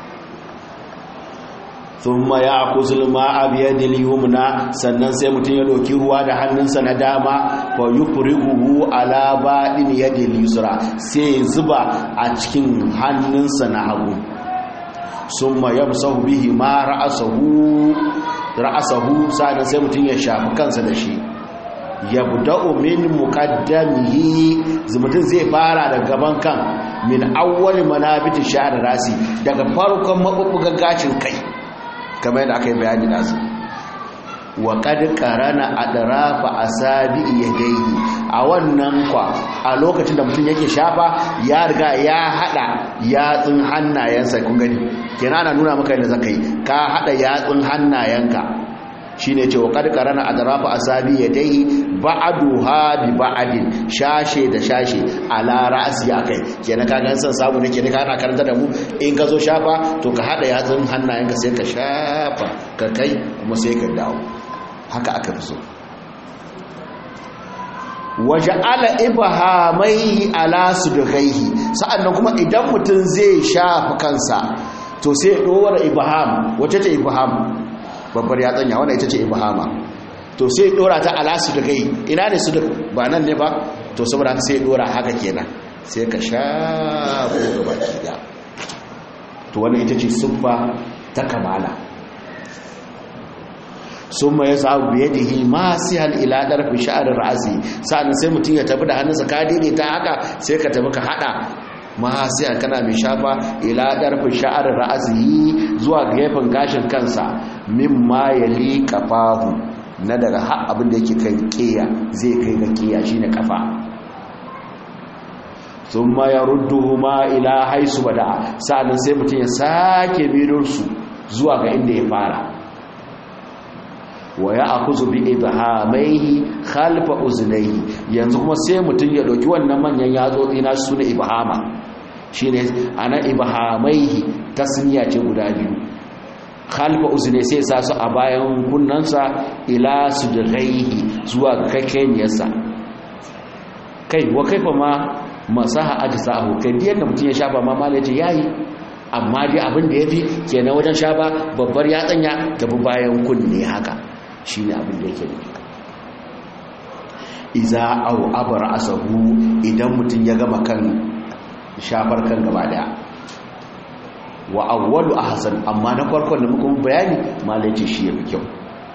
thumma ya'khuzul ma'a bi yadihi yumna sannan sai mutun ya doki ruwa da hannunsa na dama fa yufrihu ala ba'in yadihi yusra sai zuba a cikin hannunsa na hagu summa yamsahu bihi ma ra'asahu ra'asahu sai sai mutun ya shafi kansa da shi yabda'u min muqaddamihi zumutun zai fara daga gaban kan min awwal manabit sha'r rasi daga farkon mabubbugan gashin kai kamar yadda aka yi bayani da su wa qad qarana adrafa asabi yadayhi a wannan kwa a lokacin da mutum yake shafa ya riga ya hada yatsun hannayensa kun gani kenan ana nuna maka yadda zakai ka hada yatsun hannayenka shine ce wa qad qarana adrafa asabi yadayhi ba'duha bi ba'din shashe da shashe ala ra'si akai kenan ka gan san samu nake ne kana karanta da mu in ka zo shafa to ka hada yatsun hannayenka sai ka shafa ka kai kuma sai ka dawo haka aka fi so waja'ala ibhamai ala sudghaihi sa'annan kuma idan mutum zai shafa kansa to sai dora ibham wace ce ibham babbar ya tsanya wannan ita ce ibhama to sai dora ta ala sudghai ina ne sudg ba nan ne ba to saboda haka sai dora haka kenan sai ka shafo gaba kiya to wannan ita ce siffa ta kamala summa yasabu biyadihi masihan ila darfi sha'r ra'si sa'an sai mutun ya tafi da hannunsa ka daidaita haka sai ka tafi ka hada masihan kana mai shafa ila darfi sha'r ra'si zuwa gefen gashin kansa mimma yali qafahu na daga har abin da yake kan kiya zai kai ga kiya shine kafa thumma yarudduhuma ila haisu bada sa'an sai mutun ya sake bidon su zuwa ga inda ya fara wa ya akuzu bi ibhamaihi khalfa uznaihi yanzu kuma sai mutum ya dauki wannan manyan yatsotsi na su ne ibhama shine ana ibhamaihi tasniya ce guda biyu khalfa uznai sai sa su a bayan kunnansa ila sudghaihi zuwa kakkeniyarsa kai wa kaifa ma masaha ajsahu kai da yadda mutum ya shafa ma malaji yayi amma dai abin da yafi kenan wajen shafa babbar yatsanya tafi bayan kunne haka shine abin da yake nufi iza au abara asahu idan mutum ya gama kan shafar kan gaba daya wa awwalu ahsan amma na farkon da muka bayani malaci shi yafi kyau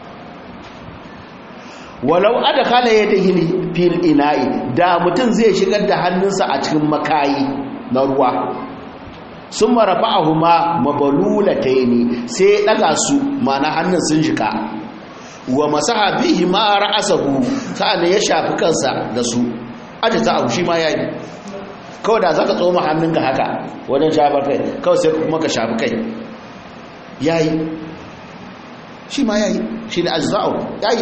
walau adkhala yadihi fil ina'i da mutum zai shigar da hannunsa a cikin makayi na ruwa summa rafa'ahuma mabalulataini sai daga su mana hannun sun shika wa masaha bihi ma ra'asahu kana ya shafi kansa da su aje ta abu shi ma yayi kawai da zaka tsoma hannunka haka wajen shafar kai kawai sai kuma ka shafi kai yayi shi ma yayi shi ne ajza'u yayi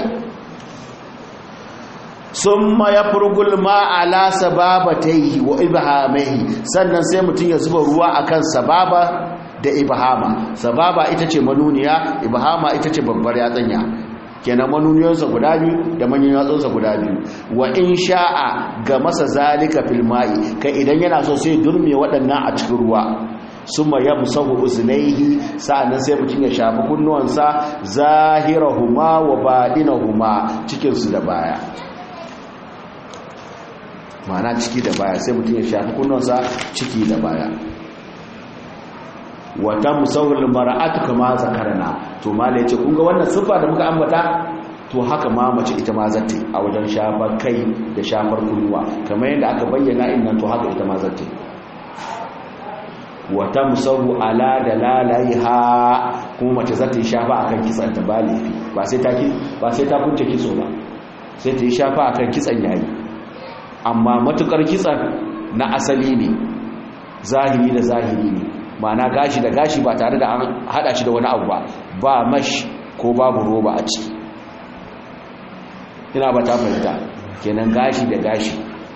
summa yafrugul ma ala sababatayhi wa ibhamaihi sannan sai mutun ya zuba ruwa akan sababa da ibhama sababa ita ce manuniya ibhama ita ce babbar yatsanya kenan manuniyansa guda biyu da manyan yatsunsa guda biyu wa in sha'a ga masa zalika fil ma'i kai idan yana so sai durme waɗannan a cikin ruwa summa yamsahu uznaihi sa'annan sai mutun ya shafi kunnuwansa zahirahuma wa badinahuma cikin su da baya ma'ana ciki da baya sai mutun ya shafi kunnuwansa ciki da baya wata musawul mar'atu kama zakarna to mala yace kun ga wannan sifa da muka ambata to haka ma mace ita ma zata a wajen shafar kai da shafar kunnuwa kamar yadda aka bayyana innan to haka ita ma zata wata musawu ala dalalaiha kuma mace zata shafa akan kitsan ta ba laifi ba sai ta ba sai ta kunce kitso ba sai ta yi shafa akan kitsan yayi amma matukar kitsan na asali ne zahiri da zahiri ne ma'ana gashi da gashi ba tare da an hada shi da wani abu ba ba mash ko babu roba a ciki ina ba ta fahimta kenan gashi da gashi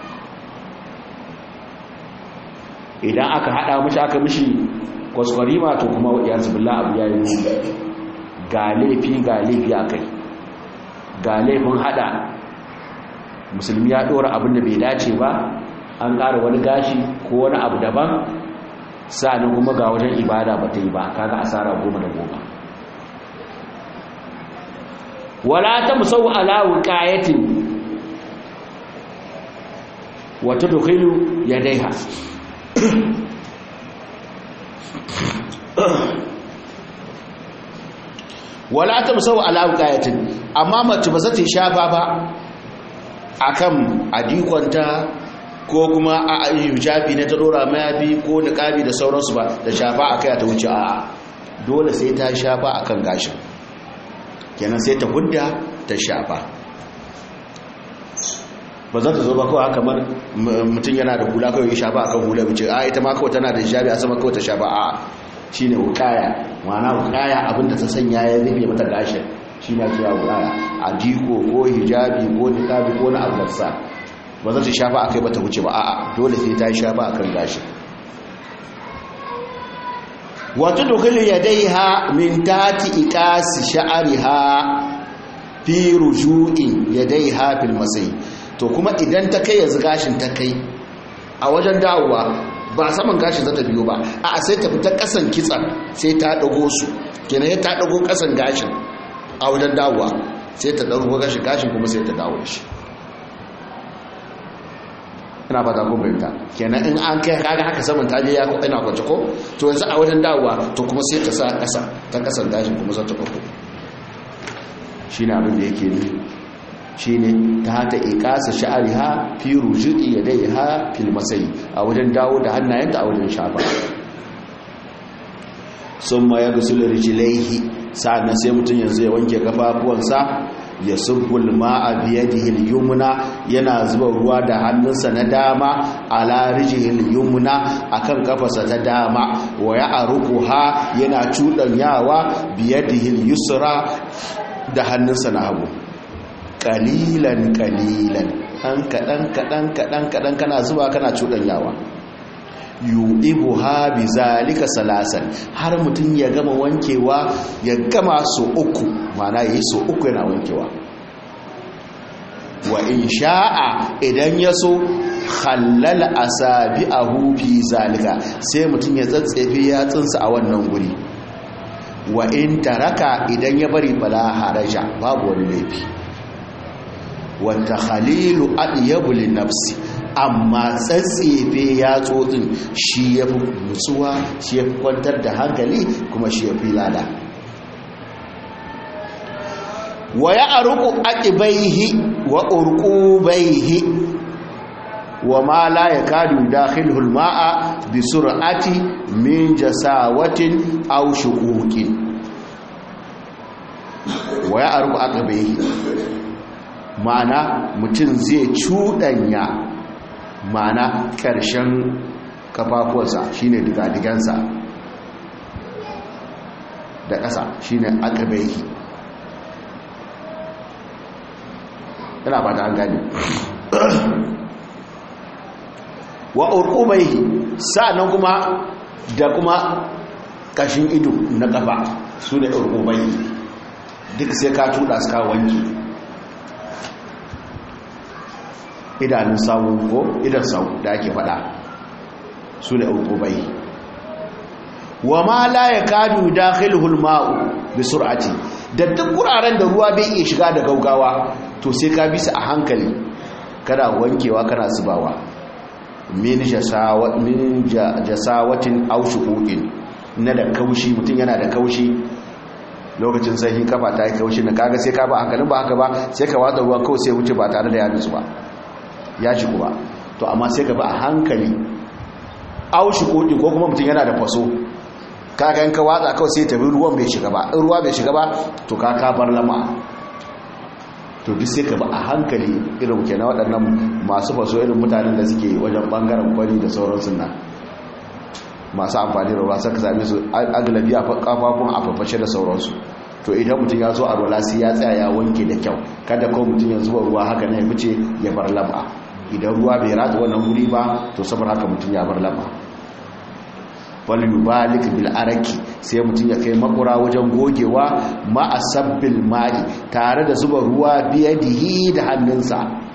idan aka hada mishi aka mishi kwaskwarima to kuma ya zubillah abu ya yi ga laifi ga laifi a kai ga laifin hada musulmi ya dora abin da bai dace ba an ƙara wani gashi ko wani abu daban sa'anin kuma ga wajen ibada ba ta yi ba kaga asara goma da goma wala ta musawu ala wiqayatin wa tudkhilu yadayha wala ta musawu ala wiqayatin amma mace ba za ta shafa ba akan adikonta ko kuma a hijabi na ta dora mayafi ko niqabi da sauransu ba da shafa akai ta wuce a dole sai ta shafa akan gashin kenan sai ta hudda ta shafa ba za ta zo ba kawai kamar mutum yana da hula kawai ya shafa akan hula wuce a ita ma kawai tana da hijabi a sama kawai ta shafa a shine wukaya ma'ana wukaya abinda ta sanya ya rufe mata gashin shi na kira wukaya a jiko ko hijabi ko niqabi ko na albarsa ba za ta shafa a kai ba ta wuce ba a'a dole sai ta shafa a kan gashi wata dukkanin yadaiha min tati ikasi sha'ariha fi rujuin yadaiha fil masai to kuma idan ta kai yanzu gashin ta kai a wajen dawowa ba saman gashin za ta biyo ba a'a sai ta fita kasan kitsan sai ta dago su kenan ta dago kasan gashin a wajen dawowa sai ta dago gashin gashin kuma sai ta dawo da shi ina fata ko bayyana kenan in an kai kaga haka saman taje ya ina kwance ko to yanzu a wajen dawowa to kuma sai ta sa kasa ta kasan gashin kuma za ta farko shine abin da yake ni shine ta hata iqasa sha'riha fi ruju'i yadayha fil masai a wajen dawo da hannayenta a wajen shafa summa yaghsilu rijlaihi sa'an sai mutun yanzu ya wanke kafafuwansa ya subbul ma'a biyadihi al-yumna yana zuba ruwa da hannunsa na dama ala rijlihi al-yumna akan kafarsa ta dama wa ya'ruquha yana cudanyawa biyadihi al-yusra da hannunsa na hagu kalilan kalilan an kadan kadan kadan kadan kana zuba kana cudanyawa yu'ibu ha bi zalika salasan har mutun ya gama wankewa ya gama so uku mana yayi so uku yana wankewa wa in sha'a idan yaso khallala asabi'ahu fi zalika sai mutun ya tsatsefe yatsunsa a wannan guri wa in taraka idan ya bari bala haraja babu wani laifi wata khalilu adiyabu lin nafsi amma tsatsefe ya tsotsin shi ya fi nutsuwa shi ya fi kwantar da hankali kuma shi ya fi lada wa ya aruku aqibaihi wa urqubaihi wa ma la yakadu dakhilul ma'a bi sur'ati min jasawatin aw shuquqin wa ya aruku aqibaihi ma'ana mutum zai cuɗanya ma'ana ƙarshen kafafuwarsa shine digadigansa da ƙasa shine aqibaihi ina ba ta gane wa urqubaihi sa'annan kuma da kuma kashin ido na kafa sune urqubaihi duk sai ka tuda su ka wanki idanun sawu ko idan sawu da ake fada su ne urqubai wa ma la yakadu dakhiluhu al-ma'u bi sur'ati da duk guraren da ruwa bai iya shiga da gaugawa to sai ka bisa a hankali kana wankewa kana zubawa min jasawa min jasawatin aw shuquqin na da kaushi mutun yana da kaushi lokacin sai kafa ta yi kaushi na kaga sai ka ba hankalin ba haka ba sai ka watsa ruwan kawai sai wuce ba tare da ya nutsu ba ya ci kuwa to amma sai ka ba a hankali aushi kodi ko kuma mutum yana da faso kaga in ka watsa kawai sai tabi ruwan bai shiga ba in ruwa bai shiga ba to ka ka bar lama to duk sai ka ba a hankali irin kenan waɗannan masu faso irin mutanen da suke wajen bangaren kwari da sauransu nan masu amfani da ruwa sai ka same su aglabi a kafafun a fafashe da sauransu to idan mutum ya zo a rola sai ya tsaya ya wanke da kyau kada kawai mutum ya zuba ruwa haka ne ya fice ya bar lama idan ruwa bai ratsa wannan guri ba to saboda haka mutum ya bar lama wal yubalik bil araki sai mutum ya kai makura wajen gogewa ma asabbil ma'i tare da zuba ruwa biyadihi da hannunsa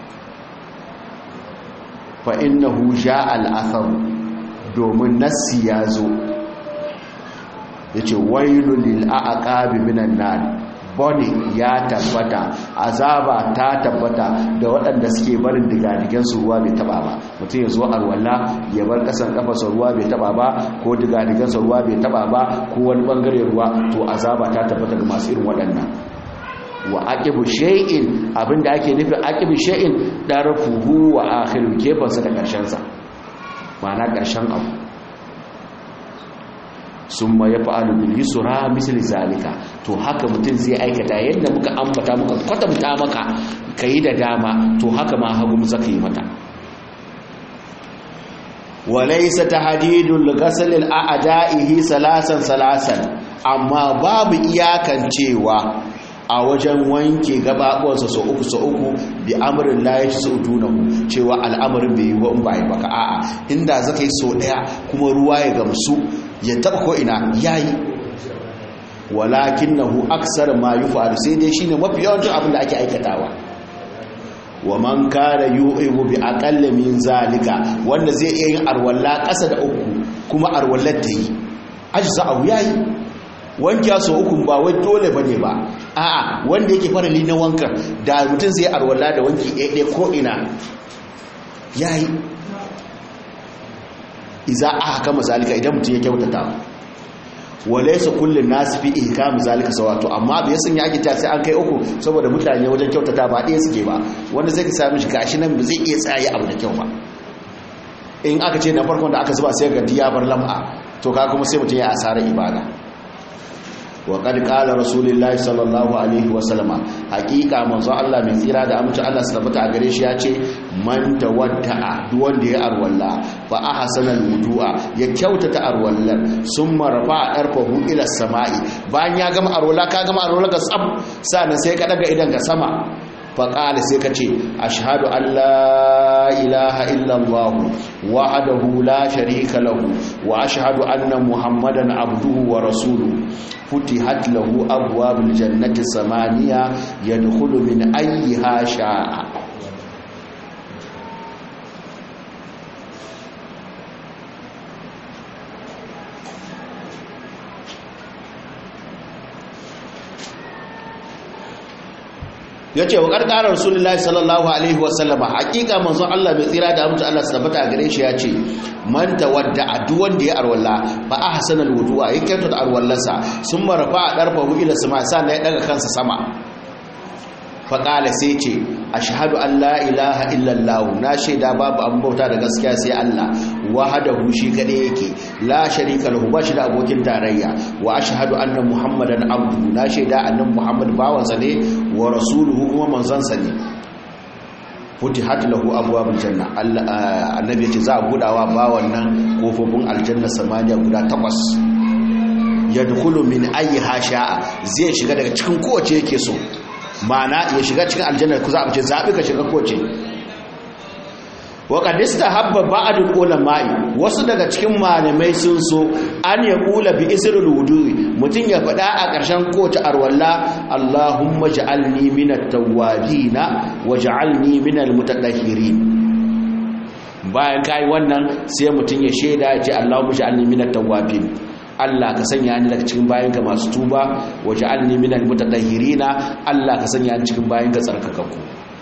fa innahu ja'a al athar domin nassi ya zo yace wailul lil aqabi minan nar bone ya tabbata azaba ta tabbata da waɗanda suke barin digadigan su ruwa bai taba ba mutum ya zo alwala ya bar kasan kafarsa ruwa bai taba ba ko digadigan sa ruwa bai taba ba ko wani bangare ruwa to azaba ta tabbata ga masu irin waɗannan wa aqibu shay'in abinda ake nufi aqibu shay'in darfuhu wa akhiru kefansa da karshen sa ma'ana karshen abu sun ma ya fa'alu bil yusra misali zalika to haka mutum zai aikata yadda muka ambata muka kwatanta maka kai da dama to haka ma hagu zaka yi mata walaysa tahdidul ghasl al a'da'ihi salasan salasan amma babu iyakan cewa a wajen wanke gabaɓuwansa sau uku sau uku bi amurin laye su utunahu cewa al'amarin bai yi wa'in bayi baka a'a inda zaka yi sau ɗaya kuma ruwa ya gamsu ya taɓa ko'ina ya yi walakin na hu aksar ma yi faru sai dai shi ne mafi yawancin abin da ake aikatawa wa man kara yu'ibu bi aqalla min zalika wanda zai iya yin arwalla ƙasa da uku kuma arwallar ta yi ajza abu yayi wanki ya so uku ba wai dole bane ba a'a wanda yake farali na wankan da mutum zai arwalla da wanki ɗaya ko ina yayi iza aka kama zalika idan mutum ya kyautata walaysa kullu nas fi ihkam zalika sawato amma bai san ya gita sai an kai uku saboda mutane wajen kyautata ba ɗaya suke ba wanda zai sami shi gashi nan ba zai iya tsaye abu da kyau ba in aka ce na farkon da aka zuba sai ga diya bar lam'a to ka kuma sai mutum ya asara ibada wa qad qala rasulullahi sallallahu alaihi wasallama haqiqa manzo Allah mai tsira da amince Allah tabbata a gare shi ya ce man tawadda duk wanda ya arwalla fa ahsana alwudu'a ya kyautata arwallar summa rafa'a darfahu ila samai bayan ya gama arwalla ka gama arwalla ka tsab sannan sai ka daga idan ga sama fa qala sai ka ce ashhadu an la ilaha illa allah wahdahu la sharika lahu wa ashhadu anna muhammadan abduhu wa rasuluhu futihat lahu abwabul jannati samaniya yadkhulu min ayyiha sha'a. yace wa karkarar rasulullahi sallallahu alaihi wasallama hakika manzon Allah mai tsira da amince Allah tabbata a gare shi yace man tawadda duk wanda ya arwalla fa ahsanal wudu'a ya kyautata arwallarsa summa rafa'a darfahu ila sama sannan ya daga kansa sama fa qala sai ce ashhadu an la ilaha illa allah na shaida babu abin bauta da gaskiya sai Allah wahdahu shi kadai yake la sharika lahu ba shi da abokin tarayya wa ashhadu anna muhammadan abduhu na shaida annabi muhammad bawansa ne wa rasuluhu kuma manzansa ne futihat lahu abwabul janna annabi yace za a gudawa ba wannan kofofin aljanna samaniya guda takwas yadkhulu min ayyiha sha'a zai shiga daga cikin kowace yake so ma'ana ya shiga cikin aljanna ku za a ce zabi ka shiga kowace wa qad istahabba ba'd ulama'i wasu daga cikin malamai sun so an ya kula bi isrul wudu'i mutun ya fada a ƙarshen kowace arwalla Allahumma ja'alni minat tawwabina waj'alni minal mutatahhirin bayan kai wannan sai mutun ya sheda ya ce Allahumma ja'alni minat tawwabin Allah ka sanya ni daga cikin bayinka masu tuba waj'alni minal mutatahhirina Allah ka sanya ni cikin bayinka tsarkakakku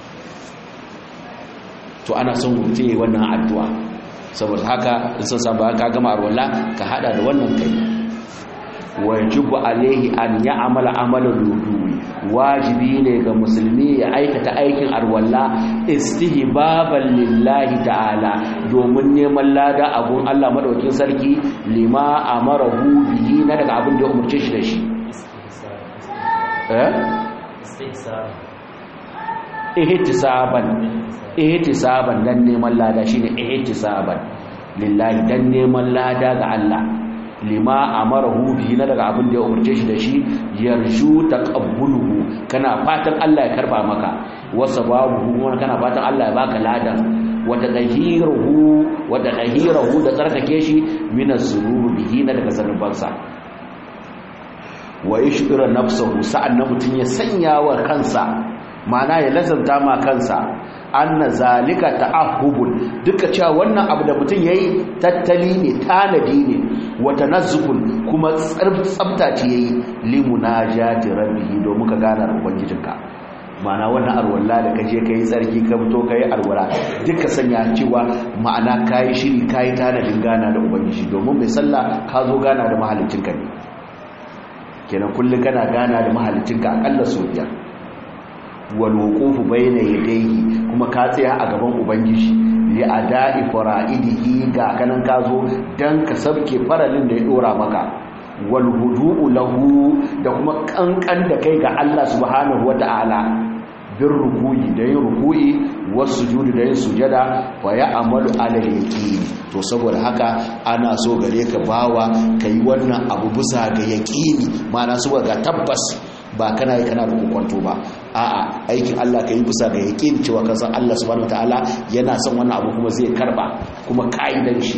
to ana son mutum yi wannan addu'a saboda haka in son samu ka gama arwala ka hada da wannan kai wajibu alaihi an ya'mala amalan wudu'i wajibi ne ga musulmi ya aikata aikin arwala istihbaban lillahi ta'ala domin neman lada abun Allah madaukakin sarki lima amarahu bihi na daga abin da ya umurce shi da shi eh ihtisaban ihtisaban dan neman lada shine ihtisaban lillahi dan neman lada ga Allah lima amarahu bihi na daga abin da ya umurce shi da shi yarju taqabbuluhu kana fatan Allah ya karba maka wasabahu kuma kana fatan Allah ya baka ladan wa tadhiruhu wa tadhiruhu da tsarkake shi min az-zunubi na daga zanubansa wa yashkura nafsuhu sa'annan mutun ya sanya wa kansa ma'ana ya lazanta ma kansa anna zalika ta'ahubun duka cewa wannan abu da mutum yayi tattali ne tanadi ne wa tanazzufun kuma tsabta ce yayi limunajati rabbihi domin ka gana da ubangijinka ma'ana wannan arwalla da kaje kai tsarki ka fito kai arwala duka sanya cewa ma'ana kai shiri kai tanadin gana da ubangiji domin mai sallah ka zo gana da mahaliccinka ne kenan kullun kana gana da mahaliccinka akalla sau biyar walwuqufu bayna yadayhi kuma ka tsaya a gaban ubangiji li ada'i fara'idihi ga kanan ka zo dan ka sabke faralin da ya dora maka wal hudu'u lahu da kuma kankan da kai ga Allah subhanahu wata'ala bir ruku'i da yin ruku'i was sujudi da yin sujada wa ya'malu ala yaqin to saboda haka ana so gare ka bawa kai wannan abu bisa ga yaqini ma'ana saboda ga tabbas ba kana yi kana da kwanto ba a'a aikin Allah ka yi bisa ga yakin cewa kan san Allah subhanahu wataala yana son wannan abu kuma zai karba kuma kaidan shi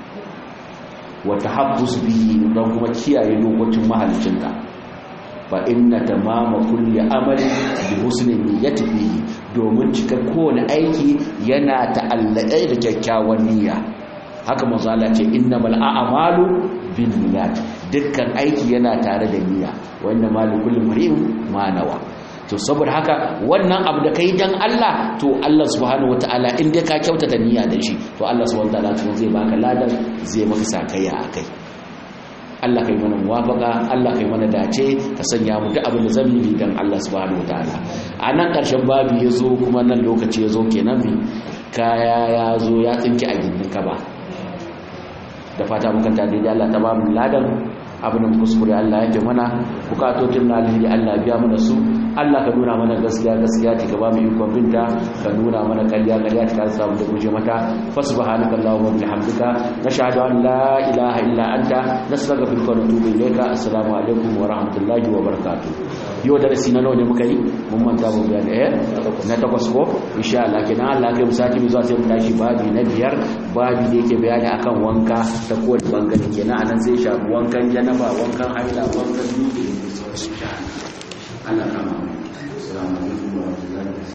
wa tahabbus bihi don kuma kiyaye lokacin mahallinka fa inna tamama kulli amali bi husni niyyati bihi domin cika kowane aiki yana ta'allaqai da kyakkyawan niyya haka manzo Allah ce innamal a'malu binniyat dukkan aiki yana tare da niyya wanda malikul murim manawa to saboda haka wannan abu da kai dan Allah to Allah subhanahu wataala in dai ka kyautata niyya da shi to Allah subhanahu wataala to zai baka ladan zai maka sakayya akai Allah kai mana muwafaka Allah kai mana dace ka sanya mu duk abin da zamu yi dan Allah subhanahu wataala anan karshen babu yazo kuma nan lokaci yazo kenan mi kaya yazo ya tsinki a gindin ka ba da fata mukan ta dai Allah ta ba mu ladan abin kuskure Allah ya ji mana bukatocin na alheri Allah biya mana su Allah ka nuna mana gaskiya gaskiya ta ba mu ikon binta ka nuna mana ƙarya ƙarya ta samu da guje mata fa subhanaka allahumma wa bihamdika nashhadu an la ilaha illa anta nastaghfiruka wa natubu ilayka assalamu alaikum wa rahmatullahi wa barakatuh yau darasi na nawa ne muka yi mun manta ba biya da eh na takwas ko insha Allah kenan Allah kai musaki mu zuwa sai mu tashi babi na biyar babi da yake bayani akan wanka ta kowace bangare kenan anan sai shafi wankan janaba wankan haila wankan duki Allah kama assalamu alaikum wa rahmatullahi